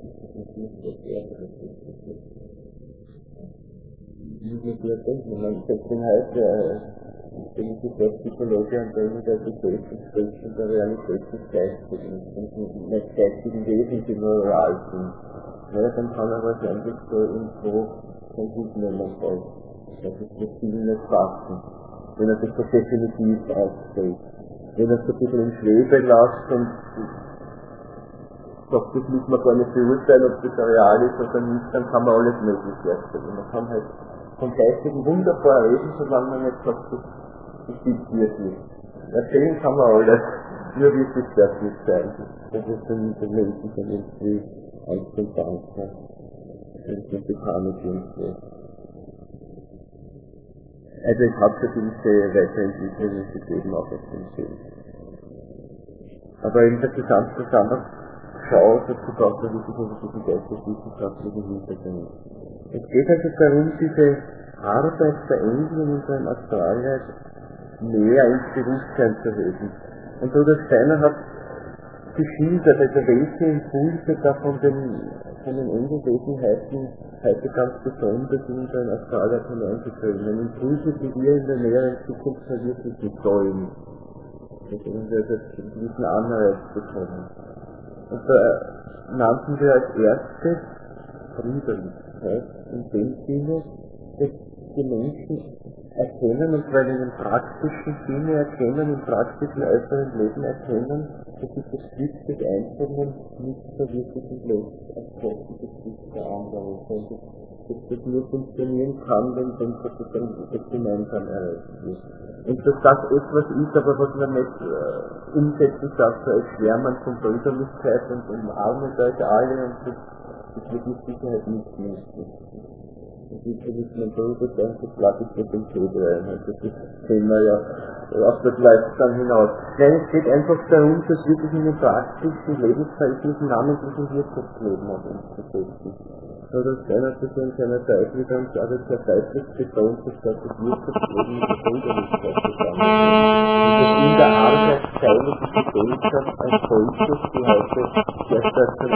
nicht mit dir denken. Man sagt den halt, äh, ich bin nicht Psychologe und der Universität spricht von der Realität des Geistigen und des geistigen Wesens, die nur real sind. Ja, dann kann er wahrscheinlich so irgendwo von gut nehmen wollen. Das ist das Ziel nicht fassen, wenn er das so definitiv ausstellt. Wenn er so ein bisschen in Schwebe lässt und sagt, das muss man gar nicht beurteilen, ob das real ist oder nicht, dann kann man alles möglich herstellen. Man kann halt vom Geistigen wunderbar reden, solange man nicht sagt, das, das gibt wirklich. Erzählen kann man alles, nur wirklich wirklich sein. Das ist dann den Menschen dann irgendwie Angst und Angst, und die Panik irgendwo. Also es hat schon gewisse Weiterentwicklungen gegeben, auch auf dem Film. Aber in der Gesamtzusammenschau dazu braucht man wirklich einen diesen geisteswissenschaftlichen Hintergrund. Es geht also darum, diese Arbeit der Engel in unserem Astralreich näher ins Bewusstsein zu heben. Und Rudolf Steiner hat geschildert, also welche Impulse da von den, von den Engelwesenheiten heute ganz besonders in unseren Astralreich hineingekommen. Impulse, die wir in der näheren Zukunft verwirklichen sollen. Also wenn wir das einen gewissen Anreiz bekommen. Und da nannten wir als erstes Brüderlichkeit, in dem Sinne, dass die Menschen erkennen, und zwar in einem praktischen Sinne erkennen, im praktischen äußeren Leben erkennen, dass sich das Glück des Einzelnen nicht verwirklichen lässt auf Kosten des Glücks der anderen, sondern dass das nur funktionieren kann, wenn dann sozusagen das gemeinsam erreicht wird. Und dass das etwas ist, aber was man nicht äh, umsetzen darf, so als Schwärmen von Brüderlichkeit und umarmen euch alle, und das, das wird mit Sicherheit nicht möglich. Das ist ja nicht mein Bruder, das lag ich mit dem Schädel ein. Also das sehen wir ja, auf das läuft dann hinaus. Nein, es geht einfach darum, dass wirklich in den praktischen Lebensverhältnissen, namentlich im Wirtschaftsleben auf uns zu setzen. Rudolf Steiner hat das in seiner Zeit wieder uns aber sehr deutlich betont, dass das Wirtschaftsleben mit der Brüderlichkeit zusammenhängt. Und dass in der Arbeitsteilung die Gesellschaft als solches, die heute sehr stark schon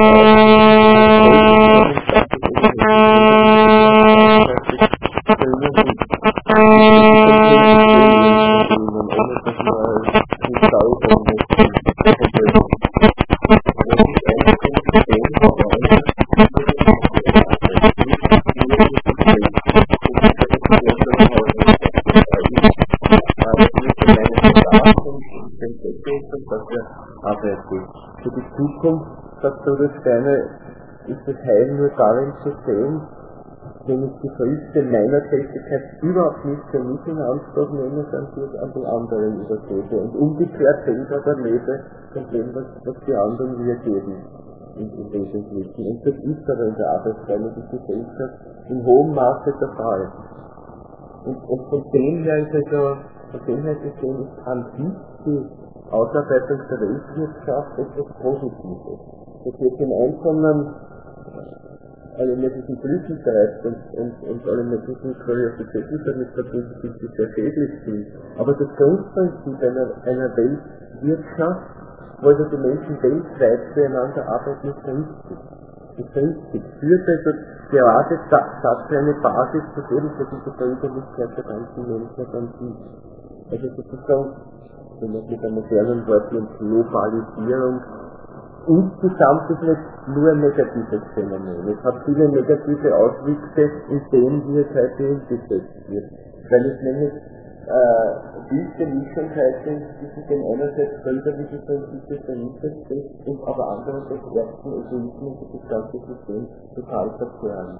für die Zukunft, sagt Rudolf Steiner, ist das Heil nur darin zu sehen, wenn ich die Früchte meiner Tätigkeit überhaupt nicht für mich in Anspruch nehme, sondern sie an den anderen übergebe. Und umgekehrt selber erlebe von dem, was, was die anderen mir geben. Im Wesentlichen. Und das ist aber in der arbeitsteiligen Gesellschaft in hohem Maße der Fall. Und, und von dem her ist also, von dem her gesehen, ist an sich die Ausarbeitung der Weltwirtschaft etwas Positives. Das wird den Einzelnen alle möglichen Blüten treibt und, und, und alle möglichen Kuriositäten damit verbunden sind, die sehr schädlich sind. Aber das Grundprinzip einer, einer Weltwirtschaft, wo also die Menschen weltweit füreinander arbeiten, ist richtig. Ist richtig. Führt also gerade das für eine Basis zu geben, für diese Brüderlichkeit der ganzen Menschen an sich. Also sozusagen, wenn man mit einem modernen Wort nennt, Globalisierung, insgesamt ist nicht nur ein negatives Phänomen. Es hat viele negative Auswüchse, in denen wie es heute umgesetzt wird. Weil es nämlich äh, diese Mischung heute zwischen dem einerseits brüderlichen Prinzip der Interessen und aber andererseits ersten Egoismus und das ganze System total verzerren.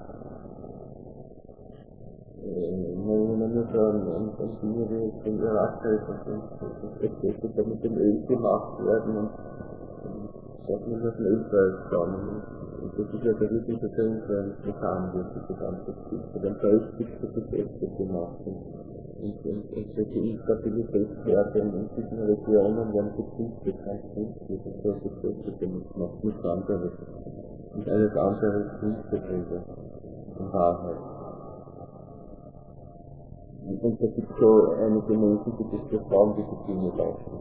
Wenn man nur so an Dinge wie den Irak-Krieg und Prozesse, die mit dem Öl gemacht werden und dass man das Ölpreis schauen und das ist ja der wirklich so ein Verfahren wird, diese ganze Geschichte. Dann da ist sich so Gesetze gemacht und, und, und, und solche Instabilitätswerte in diesen Regionen werden gezielt ganz günstig und so Gesetze gemacht, nichts anderes. Und alles andere ist Kunstbetriebe in Wahrheit. Und da gibt es so einige Menschen, die das vertrauen, die die Dinge laufen.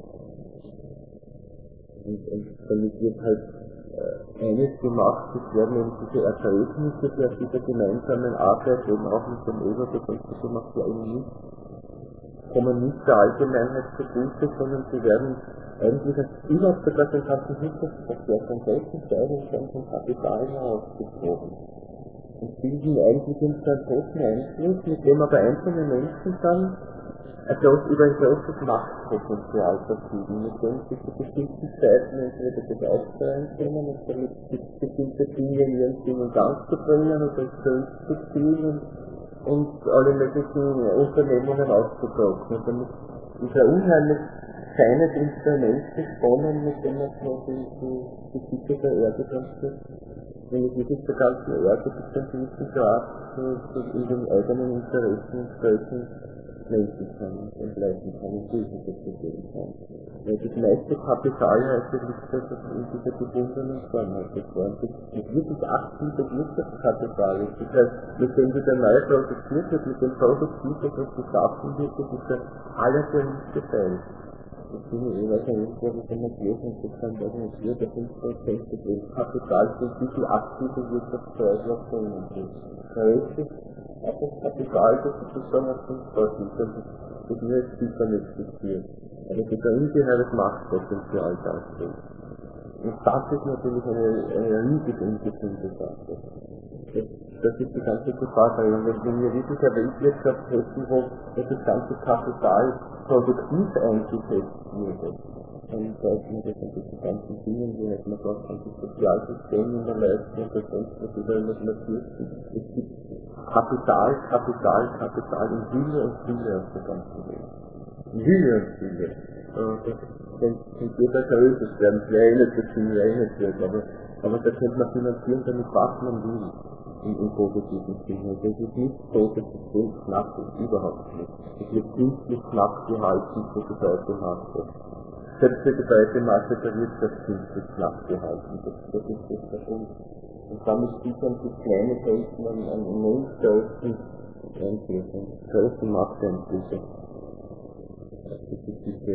Und, und damit wird halt äh, eines gemacht, das werden eben diese Erträgnisse der dieser gemeinsamen Arbeit, eben auch mit dem Oberberg und so macht ja eben nicht, kommen nicht der Allgemeinheit zugute, sondern sie werden eigentlich als überhaupt sogar den ganzen Wirtschaftsverkehr von solchen Teilen schon vom Kapital herausgezogen. Und bilden eigentlich uns einen großen Einfluss, mit dem aber einzelne Menschen dann ein groß, über ein großes Machtpotenzial verfügen, mit dem sie zu bestimmten Zeiten entweder das aufsteuern können und damit bestimmte Dinge in ihren Sinn und Gang zu bringen oder es zurückzuziehen und, und alle möglichen Unternehmungen auszutrocknen. Und damit ist ein unheimlich feines Instrument gesponnen, mit dem man so die, die, die Sitte der Erde transportiert. Nämlich wirklich der ganzen Erde bis zum gewissen Grad in den eigenen Interessen und Völkern lenken kann und leiten kann und Risiko geben kann. Weil das meiste Kapital heute liegt also in dieser gebundenen Form heute vor. Und das ist wirklich aktive Wirtschaftskapital. Das heißt, mit dem wieder neu produziert wird, mit dem produktiv etwas geschaffen wird, das ist der allergrößte Teil. Das sind ja jeweils ein Info, das haben wir gelesen, das kann man nicht vier oder fünf Prozent des Kapitals sind diese aktive Wirtschaftstransaktionen sind. Der Rest ist auch das Kapital, das sozusagen auf den Sport ist, das nur als Tiefer existiert. Aber das ist ein ungeheures Machtpotenzial darstellt. Und das ist natürlich eine, eine riesig ungesunde Sache. Das, das ist die ganze Gefahr darin. Und wenn wir wirklich eine Weltwirtschaft hätten, wo das ganze Kapital produktiv eingesetzt wurde, dann sollten wir das an diesen ganzen Dingen, wo man sagt, an das Sozialsystem in der Leistung und sonst was überall noch natürlich. Es gibt Kapital, Kapital, Kapital in Wille und Wille auf der ganzen Welt. Wille und Wille. Wenn jeder größer werden, kleiner zu viel reines wird, aber, aber da könnte man finanzieren, damit was man will. Im, im positiven Sinne. Das ist nicht so, dass das Geld knapp ist, überhaupt nicht. Es wird künstlich knapp gehalten für die breite Masse. Selbst für die breite Masse der Wirtschaft künstlich knapp gehalten. Das, das ist das der Punkt. Und damit sichern sich kleine Grenzen an, an immens großen Einflüssen, großen Machteinflüsse. Das ist sicher.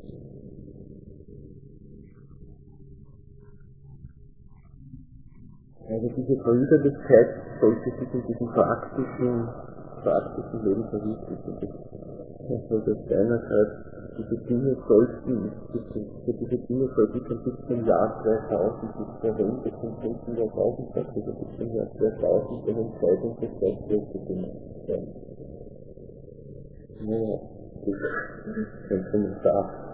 Also diese Brüderlichkeit sollte sich in diesem praktischen, praktischen Leben verwirklichen. Also das einerseits, diese Dinge sollten, für diese Dinge sollten schon bis zum Jahr zweitausend, bis zur Wende zum zehnten Jahrtausend, also bis zum Jahr zweitausend eine Entscheidung für Zeitwerte gemacht werden. Ja, das ist ein Kommentar.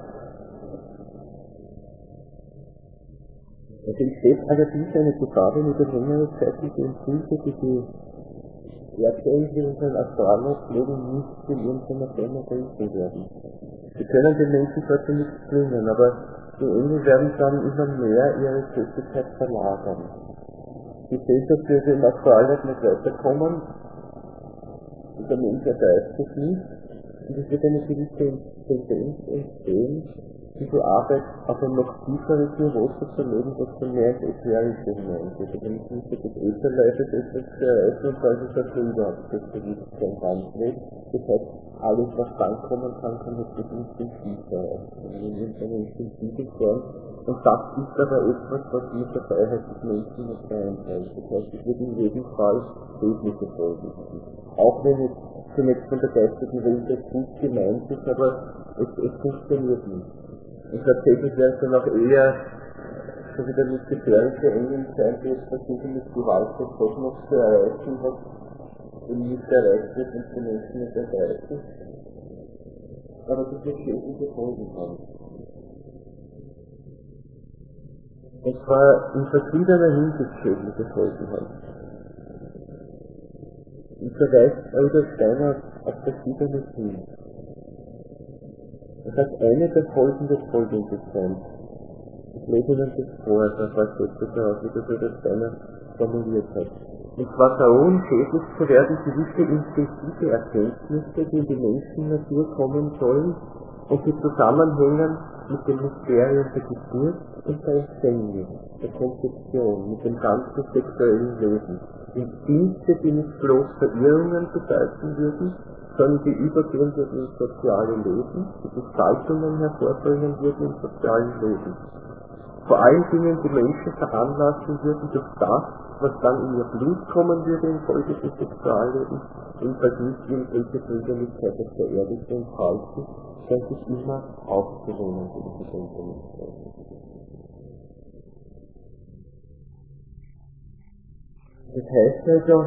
Also ich sehe allerdings eine Gefahr, wenn über längere zeitliche Impulse, die die Erdbeeren und den Astralausleben nicht in irgendeiner Form erreichen werden. Sie können den Menschen dazu nicht zwingen, aber die Engel werden dann immer mehr ihre Tätigkeit verlagern. Sie sehen, dass wir im Astralwelt nicht weiterkommen, der Mensch ergreift sich nicht, und es wird eine gewisse Tendenz entstehen, diese Arbeit auf ein noch tieferes Niveau zu leben, das schon mehr ins Ätherische hineingeht. Also nicht nur das Ätherleibes etwas zu erreichen und weil es dafür überhaupt das Bewusstsein ranschlägt. Das heißt, alles was dann kommen kann, kann das instinktiv erreichen. In irgendeiner instinktiven Form. Und das ist aber etwas, was mit der Freiheit des Menschen nicht beeinflusst. Das heißt, es wird in jedem Fall schädliche Folgen haben. Auch wenn es zunächst von der geistigen Welt das gut gemeint ist, aber es, es funktioniert nicht. Und tatsächlich wäre es dann auch eher so wieder mit gefährliche Engeln sein, die jetzt versuchen mit Gewalt das doch noch zu erreichen, was eben nicht erreicht wird und die Menschen nicht erreichen. Aber das wird schädliche Folgen haben. Und zwar in verschiedener Hinsicht schädliche Folgen haben. Und verweist Albert Steiner auf verschiedene Dinge. Das heißt, eine der Folgen des Folgendes sein. Ich lese Ihnen das vor, das war jetzt daraus, wie das Albert Steiner formuliert hat. Und zwar drohen schädlich zu werden gewisse instinktive Erkenntnisse, die in die Menschennatur kommen sollen, und die zusammenhängen mit dem Mysterium der Geburt und der Empfängnis, der Konzeption, mit dem ganzen sexuellen Leben. Instinkte, die nicht bloß Verirrungen bedeuten würden, sondern die übergehen würden ins soziale Leben, die Gestaltungen hervorbringen würden im sozialen Leben. Vor allen Dingen die Menschen veranlassen würden durch das, was dann in ihr Blut kommen würde infolge des Sexuallebens, jedenfalls nicht irgendwelche Brüderlichkeit auf der Erde zu enthalten, sondern sich immer aufzunehmen für diese Brüderlichkeit. Das heißt also,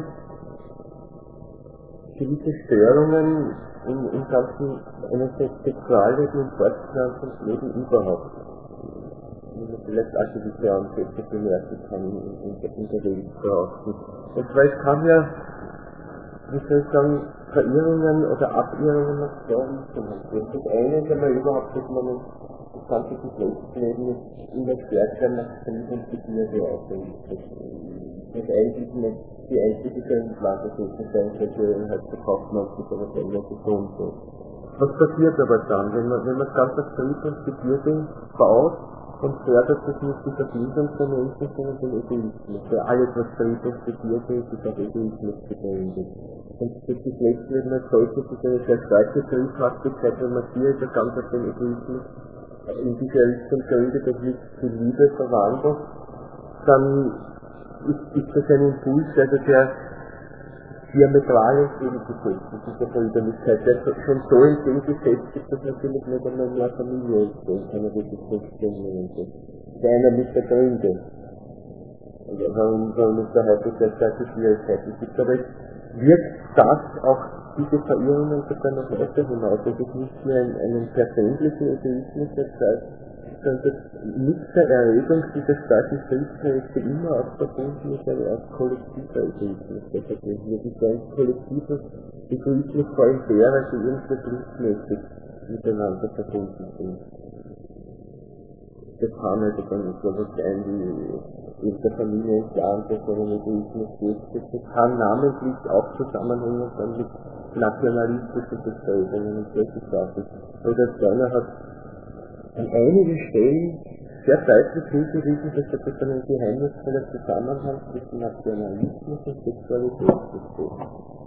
gewisse Störungen im, im ganzen einerseits Sexualleben und Fortpflanzungsleben überhaupt. Wie man vielleicht auch gewisse Ansätze bemerken kann in, in, in der Weltsprache. Und zwar, es kann ja, wie soll ich sagen, Verirrungen oder Abirrungen nach zwei Richtungen geben. Das eine ist einmal überhaupt, dass man das ganze Geschlechtsleben immer stärker nach Frieden und Gebirge ausrichtet. Das eigentlich nicht die einzige Grundlage dessen sein könnte, halt verkauft man sich aber selber gesund ist. Was passiert aber dann, wenn man, wenn man das ganze Frieden und Gebirge baut, und fördert das nicht die Verbindung der Menschen, sondern den Egoismus. Weil alles, was Frieden und Gebirge ist, ist auf Egoismus gegründet. Und das Geschlechtsleben als solches ist eine sehr starke Triebhaftigkeit, wenn man hier ja ganz auf den Egoismus in diese Richtung gründet, das nicht zu Liebe verwandelt, dann ist, ist das ein Impuls, also der diametral entgegengesetzt ist, dieser Brüderlichkeit, der schon so entgegengesetzt ist, dass natürlich nicht einmal mehr Familie entstehen kann, aber wirklich funktionieren. Das ist einer mit der Gründe. Und warum, warum es da heute sehr starke Schwierigkeiten gibt. Aber es wirkt das auch diese Verirrungen sogar noch weiter hinaus, dass es nicht mehr einen, einen persönlichen Egoismus erzeugt, sondern dass mit der Erregung dieser starken Friedensmächte immer auch verbunden ist eine Art kollektiver Egoismus. Das heißt, wirklich ein kollektiver Egoismus vor allem wäre, die irgendwie friedensmäßig miteinander verbunden sind. Das kann also dann so was sein wie in der Familie entlang, dass es einen Egoismus gibt. Das kann namentlich auch zusammenhängen dann mit nationalistischen Bestrebungen und solche Sachen. Oder Steiner hat an einigen Stellen sehr deutlich hingewiesen, dass das ein geheimnisvoller Zusammenhang zwischen Nationalismus und Sexualität besteht.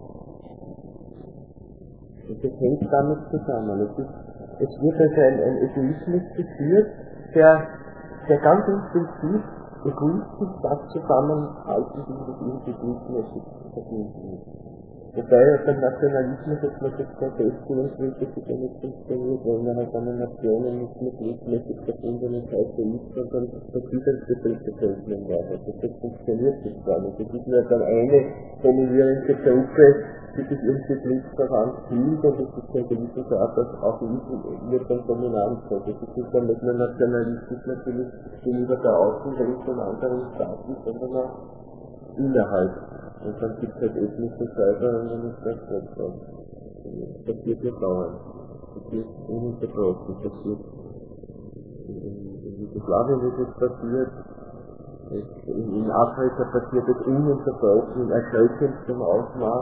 Und das hängt damit zusammen. Es, ist, es wird also ein, ein Egoismus geführt, der, der ganz instinktiv egoistisch das zusammenhalten will, was irgendwie gutmäßig verbunden ist. Wobei beim Nationalismus jetzt noch das feststellen will, dass es nicht funktioniert, weil man halt eine Nation nicht mit gutmäßig verbundenen Seite ist, sondern verschiedenste dritte Gründen werden. Also das funktioniert nicht gar nicht. Es ist nur dann eine dominierende Gruppe, die sich irgendwie blitzverwandt fühlt, und es ist ja gewisse Art, dass auch wird dann dominant sein. Das ist dann nicht nur Nationalismus natürlich gegenüber der Außenwelt und anderen Staaten, sondern auch innerhalb. Und dann gibt es halt ethnische Schreiber und dann ist das nicht so. Das passiert ja dauernd. Das passiert ununterbrochen. Das passiert in Jugoslawien ist es passiert, in Afrika passiert es ununterbrochen, in erschreckendstem Ausmaß.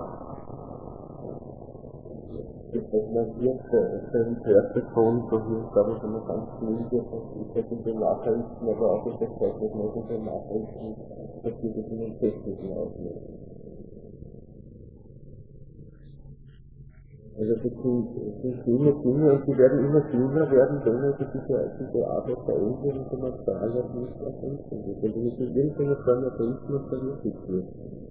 Das man hier hört davon, so hier glaube ich immer ganz milde, das ist in den Nachrichten, aber auch in der Zeit, dass man in den Nachrichten passiert es in den technischen Ausmaßen. Also das sind, sind schlimme Dinge, und die werden immer schlimmer werden, wenn also diese, diese Arbeit der Enden und der Material nicht erfunden wird. Und wenn es in irgendeiner Form Egoismus verwirklicht wird.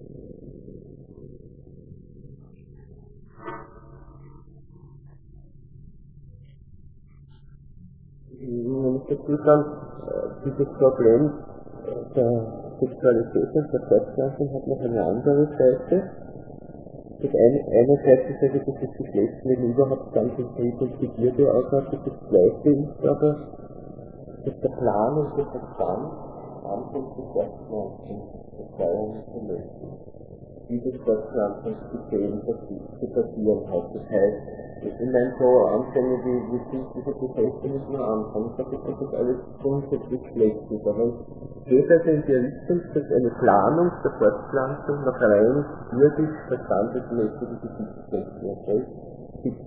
Wenn ich dazu dann dieses Problem der Sexualität und der Fortpflanzung hat noch eine andere Seite. Das eine, einerseits ist also, dass das Geschlechtsleben überhaupt ganz in Fried und Gebirge ausartet. Das zweite ist aber, dass der Plan und der Verstand anfängt zu Fortpflanzen, das Feiern zu lösen. Dieses Fortpflanzungssystem zu passieren hat. Das heißt, ich meine so Anfänge wie, wie sind diese Prozesse nicht nur anfangen. Ich sage, dass das alles grundsätzlich schlecht ist, aber es geht also in die Richtung, dass eine Planung der Fortpflanzung nach rein wirklich verstandesmäßigen Gesichtsrechten erfolgt. Es gibt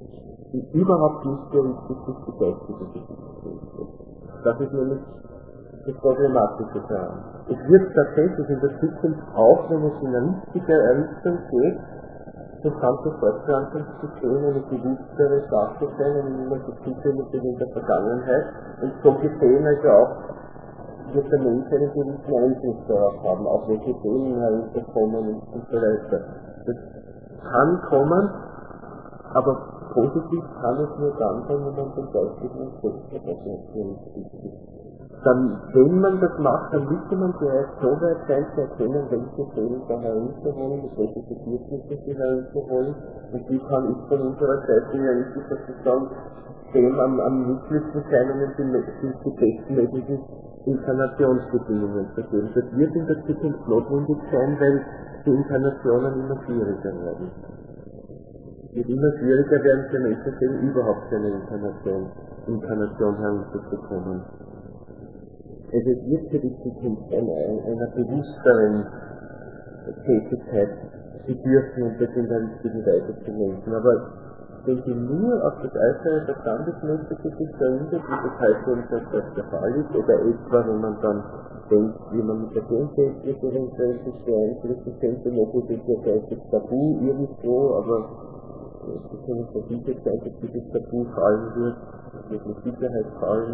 überhaupt nicht realistisch ist, die geistige Geschichte. Das ist nämlich das Problematische daran. Es wird tatsächlich in der Zukunft auch, wenn es in eine richtige Errichtung geht, das ganze Fortpflanzungssystem eine bewusstere Sache sein, und man sich zufällig in der Vergangenheit, und so gesehen also auch wird der Mensch einen gewissen Einfluss darauf haben, auf welche Themen herunterkommen und so weiter. Das kann kommen, aber positiv kann es nur dann sein, wenn man den geistigen Aspekt berücksichtigt. Dann, wenn man das macht, dann müsste man vielleicht so weit sein zu erkennen, welche Themen da herunterholen, mit welchen Bedürfnissen sie herunterholen, und wie kann ich von unserer Seite her richtig sozusagen dem am, am nützlichsten sein, um die, die, die bestmöglichen Inkarnationsbedingungen zu geben. Das wird in der Zukunft notwendig sein, weil die Inkarnationen immer schwieriger werden. Es wird immer schwieriger werden für Menschen, überhaupt eine Inkarnation, Inkarnation herunterzukommen. Es wird für die Zukunft einer, einer bewussteren Tätigkeit bedürfen, und das in der richtigen Weise zu lenken. Aber wenn Sie nur auf das äußere Verstandesmäßige sich verhindert, wie das heute uns das der Fall ist, oder etwa, wenn man dann denkt, wie man mit der Gentechnik eventuell sich beeinflussen könnte, noch ist es ja gleiches Tabu irgendwo, aber es kann nicht versichert sein, dass dieses Tabu fallen wird, es wird mit Sicherheit fallen.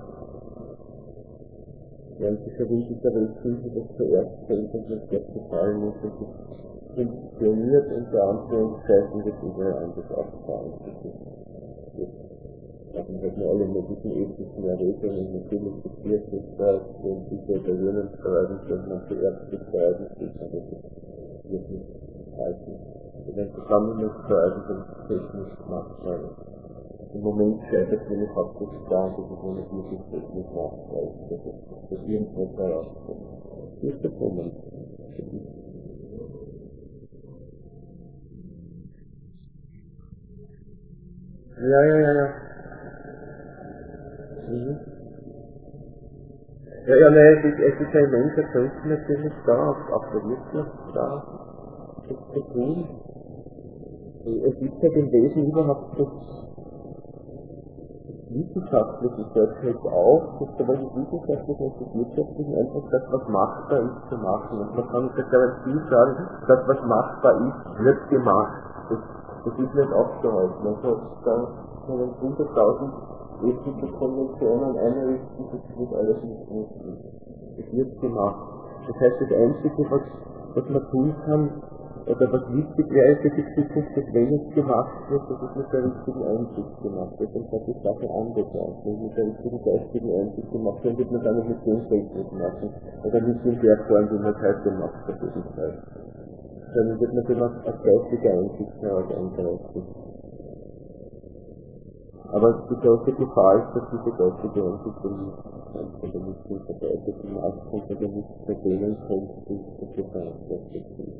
Während sich ja in dieser Weltkrise das zuerst fällt und das jetzt gefallen muss, und es funktioniert unter Anführungszeichen, das überall anders auffahren. Also hat man alle möglichen ethischen Erwägungen, natürlich die Kirche sagt, und sicher der Höhlenfreuden, dass man zuerst befreien ist, aber das wird nicht halten. Wenn zusammen mit Freuden, dann ist es technisch machbar. Im Moment scheitert mir nicht hauptsächlich da, dass es eine wirklich technisch machbar ist, dass es irgendwas herauskommt. Hier ist der Moment. Ja, ja, ja, ja. Mhm. Ja, ja, nein, es ist, es ist ein immenser Druck natürlich da, auch der Wirtschaft da, das zu tun. Es ist ja im Wesen überhaupt das Wissenschaftliche, das hält auf, das sowohl das Wissenschaftliche als das Wirtschaftliche einfach das, was machbar ist, zu machen. Und man kann mit der Garantie sagen, das, was machbar ist, wird gemacht. Das, das ist nicht aufgehalten. Also da können hunderttausend ethische Konventionen einrichten, das wird alles nicht möglich. Es wird gemacht. Das heißt, das Einzige, was, was man tun kann, oder was wichtig wäre für die Zukunft, dass wenn es gemacht wird, dass es mit der richtigen Einsicht gemacht wird, und hat die Sache angefangen. Wenn es mit der richtigen geistigen Einsicht gemacht wird, wird man dann nicht mit dem Technik machen, oder nicht in der Form, wie man es heute macht, auf jeden Fall. Sondern wird man dem aus geistiger Einsicht heraus eingreifen. Aber die große Gefahr ist, dass diese geistige Einsicht von der nicht in verbreiteten Maß kommt, oder nicht zu denen kommt, die dafür verantwortlich sind.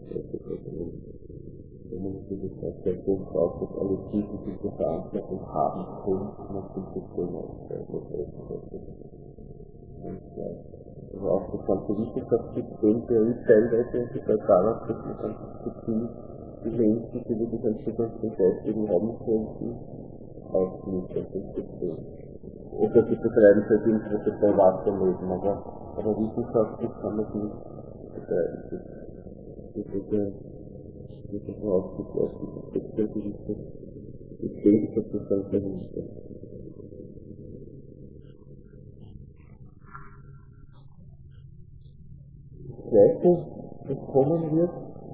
Wenn man natürlich aus der Grund braucht, dass alle Typen diese Verantwortung haben können, nach dem System ausfällt. Also auch das ganze Wissenschaftssystem beruht teilweise sogar darauf, dass man dann so viel die Menschen, die wirklich einen Zugang zum Geistigen haben könnten, ausnutzt aus dem System. Oder sie betreiben für den das private Leben, aber, aber wissenschaftlich kann man sie nicht betreiben. Das ist das ist ausgeschlossen. Das ist das System sozusagen dahinter. Das Zweite, das kommen wird,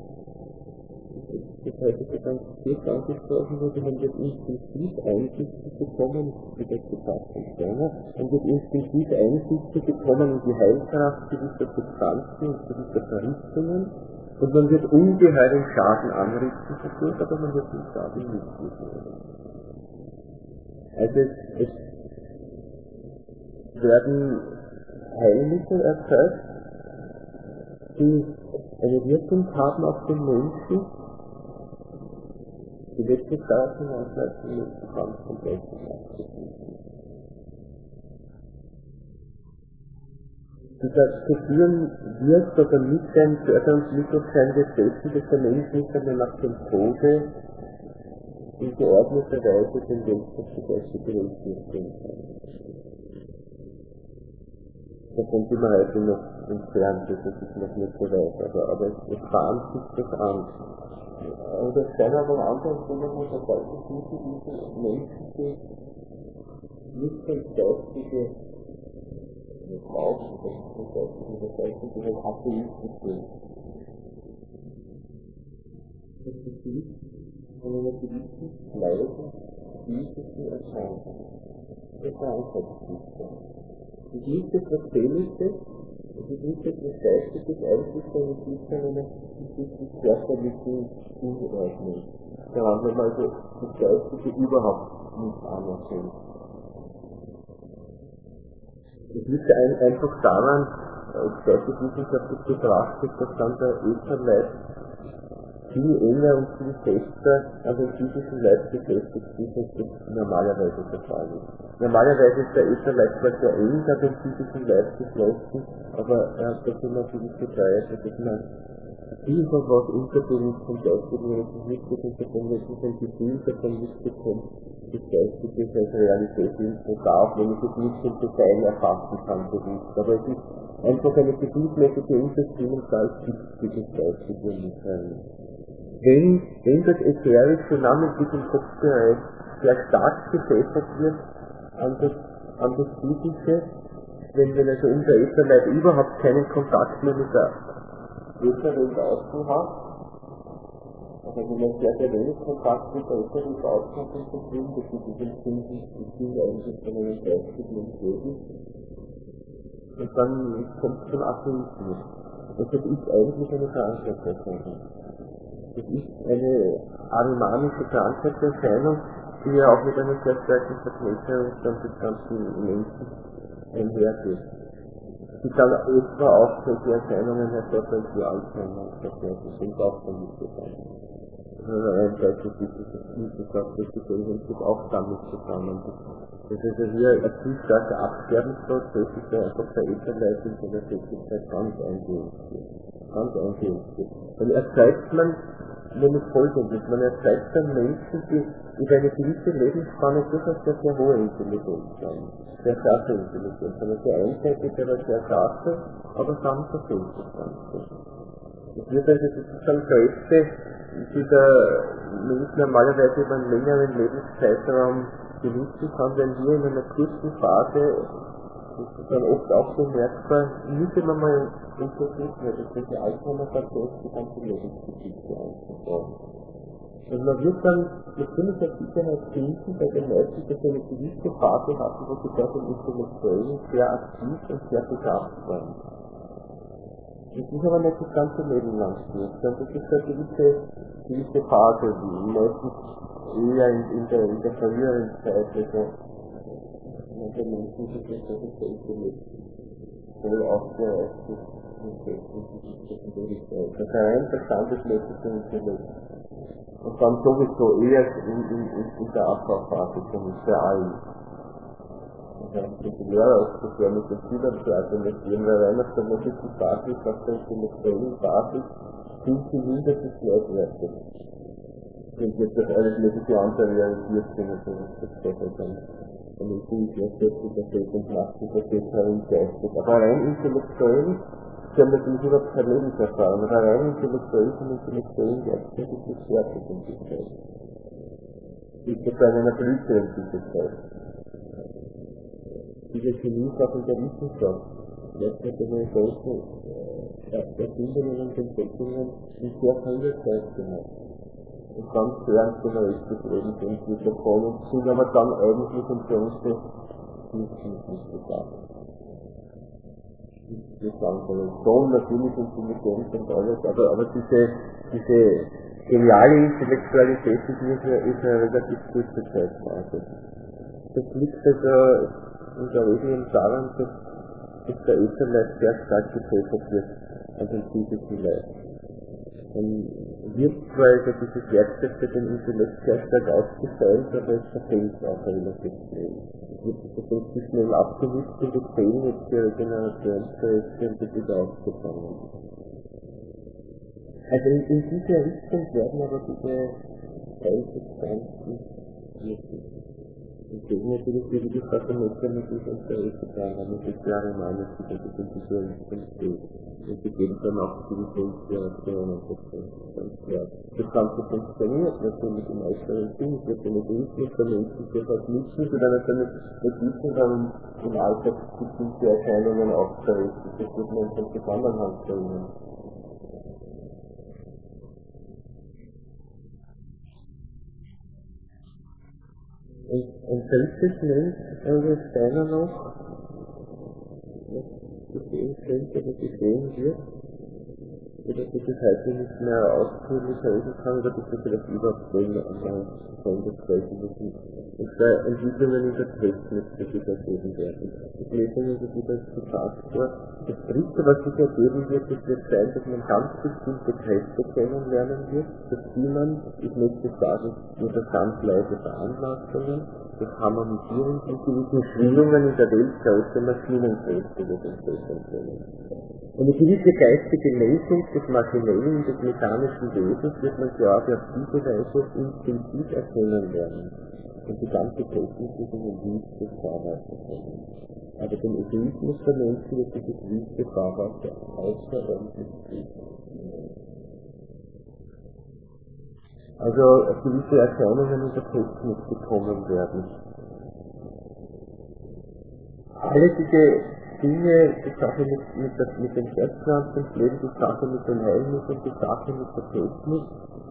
das heißt, es ist ganz kurz angesprochen wurde, man wird instinktiv Einsichten bekommen, wie das gesagt von Steiner, man wird instinktiv Einsichten bekommen in die Heilkraft gewisser Substanzen und gewisser Verrichtungen, und man wird ungeheuren Schaden anrichten dadurch, aber man wird den Schaden nicht machen. Also es, es werden Heilmittel erzeugt, die eine Wirkung haben auf den Menschen, die letzte Zeit in Ausleitung nicht bekannt von Menschen nachzufinden. Und dazu führen wird oder mit ein Förderungsmittel sein wird dessen, dass der Mensch nicht einmal nach dem Tode in geordneter Weise den Weltverkehr zu realisieren können. Davon sind wir heute noch entfernt, das ist noch nicht so weit, aber, aber es bahnt sich das an. Und es scheint aber an anderen Stellen noch ein deutlich diese Menschen, die nicht das geistige Glauben, das geistige Bezeichnung, die halt Atheisten sind. Das geschieht, wenn wir gewissen Leiden physischen Erscheinungen. Das ist ein Einsatzzustand. Das ist nicht das Natürliche, das ist nicht das Geistige, eigentlich eine Zustand einer körperlichen Unordnung. Daran, wenn man also das Geistige überhaupt nicht anerkennt. Es liegt ein, einfach daran, als geisteswissenschaftlich betrachtet, dass dann der Ätherleib viel enger und viel fester an den physischen Leib befestigt ist, als das normalerweise der Fall ist. Normalerweise ist der Ätherleib zwar sehr eng an den physischen Leib geschlossen, aber er hat dafür natürlich gefeiert, dass man viel von was unverbindlich vom Geistigen relativiert und davon wirklich ein Gefühl davon mitbekommt, das Geistige als Realität irgendwo darf, wenn ich es nicht im Detail erfassen kann, bewusst. Aber es ist einfach eine gefühlsmäßige Unterstützung, als dieses Geistige mitteilen. Wenn, wenn das Ätherische namentlich im Kopfbereich sehr stark gefesselt wird an das, an das Physische, wenn, wenn also unser Ätherleib überhaupt keinen Kontakt mehr mit der Ätherwelt außen hat, also wenn man sehr, sehr wenig Kontakt mit der Ätherwelt außen hat, und das Ding, das ist das Empfinden, das Ding eigentlich von einem geistigen Leben, und dann kommt es zum Atheismus. Und das ist eigentlich eine Krankheitserscheinung. Das ist eine arimanische Krankheitserscheinung, die ja auch mit einer sehr starken Verknöcherung des ganzen Menschen einhergeht. Die kann etwa auch solche Erscheinungen hervorstellen wie Alzheimer und so weiter. Das sind auch damit zusammen. Rein geistlich ist das wissenschaftlich gesehen, hängt das auch damit zusammen. Das ist also hier ein zu starker Absterbensprozess, ist der einfach der Ätherleib in seiner Tätigkeit ganz eingehend wird. Ganz eingehend wird. Dann erzeugt man nämlich Folgendes, man erzeugt dann Menschen, die über eine gewisse Lebensspanne durchaus sehr, sehr hohe Intelligenz haben. Sehr scharfe Intelligenz, aber sehr einseitig, aber sehr scharfe, aber dann verfehlt das Ganze. Es wird also sozusagen Kräfte, die der Mensch normalerweise über einen längeren Lebenszeitraum genießen kann, wenn wir in einer kurzen Phase, das ist dann oft auch bemerkbar, nicht immer mal untersuchen, dass diese Alzheimer-Faktoren die ganze Lebensgeschichte anzubauen. Und man wird dann mit ziemlicher Sicherheit finden, bei den Leuten, die eine gewisse Phase hatten, wo sie dort im Intellektuellen sehr aktiv und sehr begabt waren. Das ist aber nicht das ganze Leben lang durch, sondern das ist eine gewisse, gewisse Phase, die meistens eher in, in, der, in der früheren Zeit, also der Menschen, die das so Intellekt voll aufgereift ist, das rein verstandesmäßige Intellekt. Und dann sowieso eher in, in, in der Abbauphase von für allen. Und dann sind die Lehrer auch so sehr mit den Schülern zu argumentieren, weil rein auf der logischen Basis, auf der intellektuellen Basis, sind sie mindestens gleichwertig. Wenn jetzt das alles mögliche andere realisiert sind, also das Gott dann von den Schulklassen überfällt und macht sich das jetzt herumgeistet. Aber rein intellektuell, sie haben natürlich überhaupt keine Lebenserfahrung, aber rein intellektuell von intellektuellen Geistern ist das fertig in der Zeit. Ist das bei einer Blüte in dieser Zeit. Diese Chemie ist auch in der Wissenschaft. Letztlich hat eine große Erfindungen und Entdeckungen in sehr früher Zeit gemacht. Und ganz fern von der richtigen Lebensentwicklung davon und sind aber dann eigentlich in der Unste nicht gesagt. Ich sagen soll, schon natürlich Intelligenz und alles, aber, aber diese, diese geniale Intellektualität ist nicht mehr, ist eine relativ kurze Zeitphase. Das liegt also in der Regel daran, dass, dass der Ätherleib sehr stark gefesselt wird an den physischen Leib. Dann wird zwar also dieses Werkzeug für den Intellekt sehr stark ausgefeilt, aber es verfehlt auch relativ schnell. Es wird versucht, schnell abgewischt und es fehlen jetzt die Regenerationskräfte und das wieder aufgefangen. Also in, in dieser Richtung werden aber diese Heilbestand ist wirklich. Und das natürlich, wie du gesagt hast, mit sich Interesse dran haben, und das Jahre mal nicht, dass es Individualismus steht. Und sie geben dann auch die Inspiration und das ist ganz klar. Das Ganze funktioniert natürlich im äußeren Sinn, es wird den Egoismus der Menschen durchaus nützen, sie dann also nicht wissen, dann im Alltag bestimmte Erscheinungen aufzurichten. Das wird man in den Zusammenhang bringen. Und ein drittes nennt Ulrich Steiner noch, was gesehen könnte, was gesehen wird, oder dass ich das heute nicht mehr ausführlich reden kann, oder dass wir vielleicht überhaupt sehen, einmal von besprechen müssen. Und zwei Entwicklungen in der Technik, die sich ergeben werden. Ich lese Ihnen das wieder als Zitat vor. Das dritte, was sich ergeben wird, das wird sein, dass man ganz bestimmte Kräfte kennenlernen wird, durch die man, ich möchte sagen, unter ganz leise Veranlassungen, das Harmonisieren von gewissen Schwingungen in der Welt große Maschinenkräfte wird entdecken können. Eine gewisse geistige Lesung des Maschinellen, des mechanischen Wesens wird man gerade auf diese Weise instinktiv erkennen lernen. Und die ganze Technik ist in den Dienst des Fahrwassers kommen. Aber den Egoismus der Menschen wird dieses wüste Fahrwasser außerordentlich prüfen. Also gewisse Erscheinungen in der Technik bekommen werden. Alle diese Dinge, die Sache mit, mit, der, mit dem Selbstpflanzen, das Leben, die Sache mit den Heilmitteln, die Sache mit der Technik,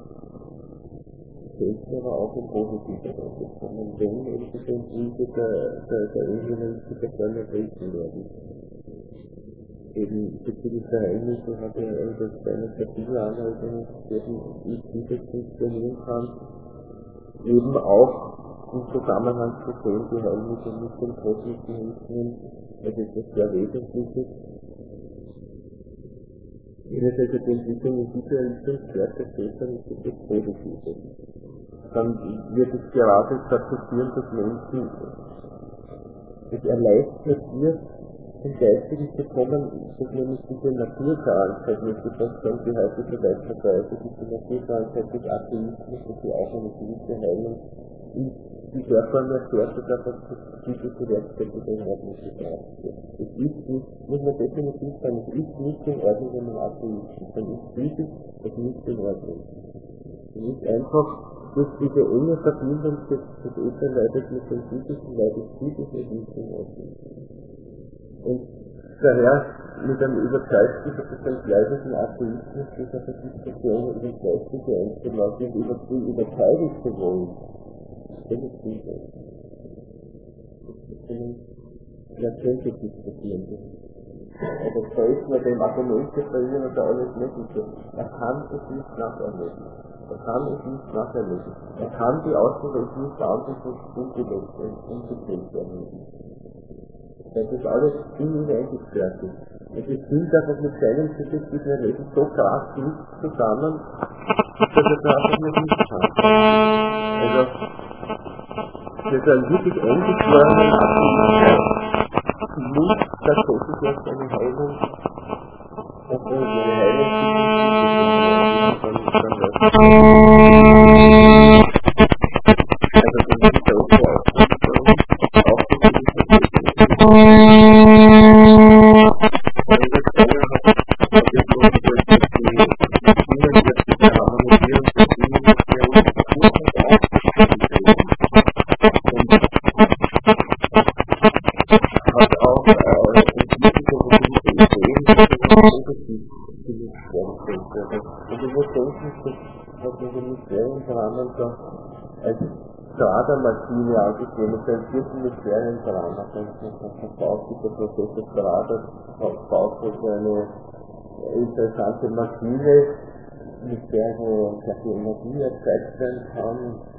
Technik aber auch im positiven Sinne kommen, wenn eben diese Impulse der, der, der Ingenieurwissenschaft dann erreichen werden. Eben bezüglich der Heilmittel hat er das eine sehr viele Anweisungen gegeben, wie dieses funktionieren kann, eben auch im Zusammenhang zu sehen, die Heilmittel mit den kosmischen Richtungen, das ist das sehr Wesentliche. Wenn es also die Entwicklung in dieser Richtung stärker steht, dann ist das das Positive. Dann wird es gerade dazu führen, dass Menschen es erleichtert wird, zum Geistigen zu kommen, dass nämlich diese Naturkrankheit, wie ich gesagt habe, die heute so weit verbreitet ist, die Naturkrankheit des Atheismus, dass sie auch eine gewisse Heilung ist, die davon erfährt, dass einfach psychische Werkzeuge in Ordnung gebracht wird. Es ist nicht, muss man definitiv sagen, es ist nicht in Ordnung, wenn man Atheist ist, dann ist psychisch es nicht in Ordnung. Es ist einfach, durch diese enge Verbindung des Elternleibes mit dem psychischen Leib ist psychisch nicht in Ordnung. Und daher mit einem überzeugten, sozusagen gleichen Atheismus, dieser Diskussion über die geistige Einstellung und über die überzeugen zu wollen, das ist gut. Das können Jahrzehnte diskutieren. Aber da ist man dem Argumente verlieren und da alles Mögliche. Er kann es nicht nacherleben. Er kann es nicht nacherleben. Er kann die Außenwelt nicht außenwelt umgewelt und umgekehrt erleben. Das ist alles in ihn eingesperrt. Und es stimmt einfach mit seinem subjektiven Erleben so krass nicht zusammen, dass er da einfach nicht kann. Also, für so einen wirklich eingeschworenen Abhängigkeit muss tatsächlich erst eine Heilung, und eine Heilung zu tun, dann läuft es. Also, das ist der Oberausschuss, auch Strada-Maschine angesehen, mit einem vierten mit schweren Drama. Man verbaut sich der Professor Strada, baut sich eine interessante Maschine, mit der so eine Energie erzeugt werden kann.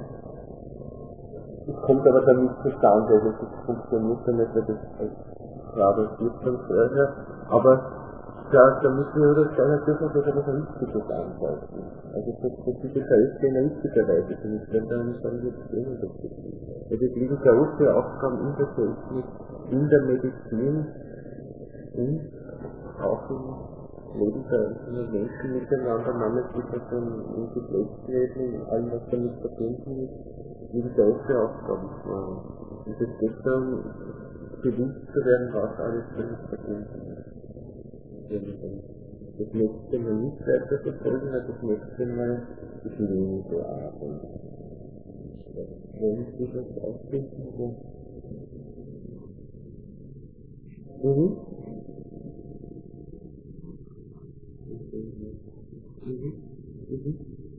Es kommt aber dann nicht zustande, also das funktioniert dann nicht, weil das als Strada vierzehn vorher, aber da, da müssen wir das gerne dürfen, dass wir das ein richtiges anweisen. Also das, das diese Verhältnisse in richtiger Weise sind, wenn dann dann wird es sehen, das ist. Es liegen große Aufgaben in der Technik, in der Medizin und auch in Leben der einzelnen Menschen miteinander, namentlich also im Geschlechtsleben, in allem, was damit verbunden ist, wie die große Aufgabe war. Und es geht darum, bewusst zu werden, was alles damit verbunden ist. Das nächste Mal nicht weiter verfolgen, weil das nächste Mal ist weniger Arbeit. Wenn Sie das ausfinden, so. Mhm. Mhm. Mhm.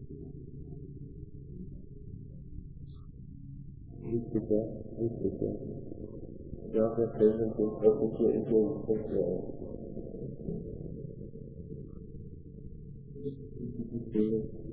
Richtig, ja. Richtig, ja. Ja, wir können das auch hier in der Umfrage.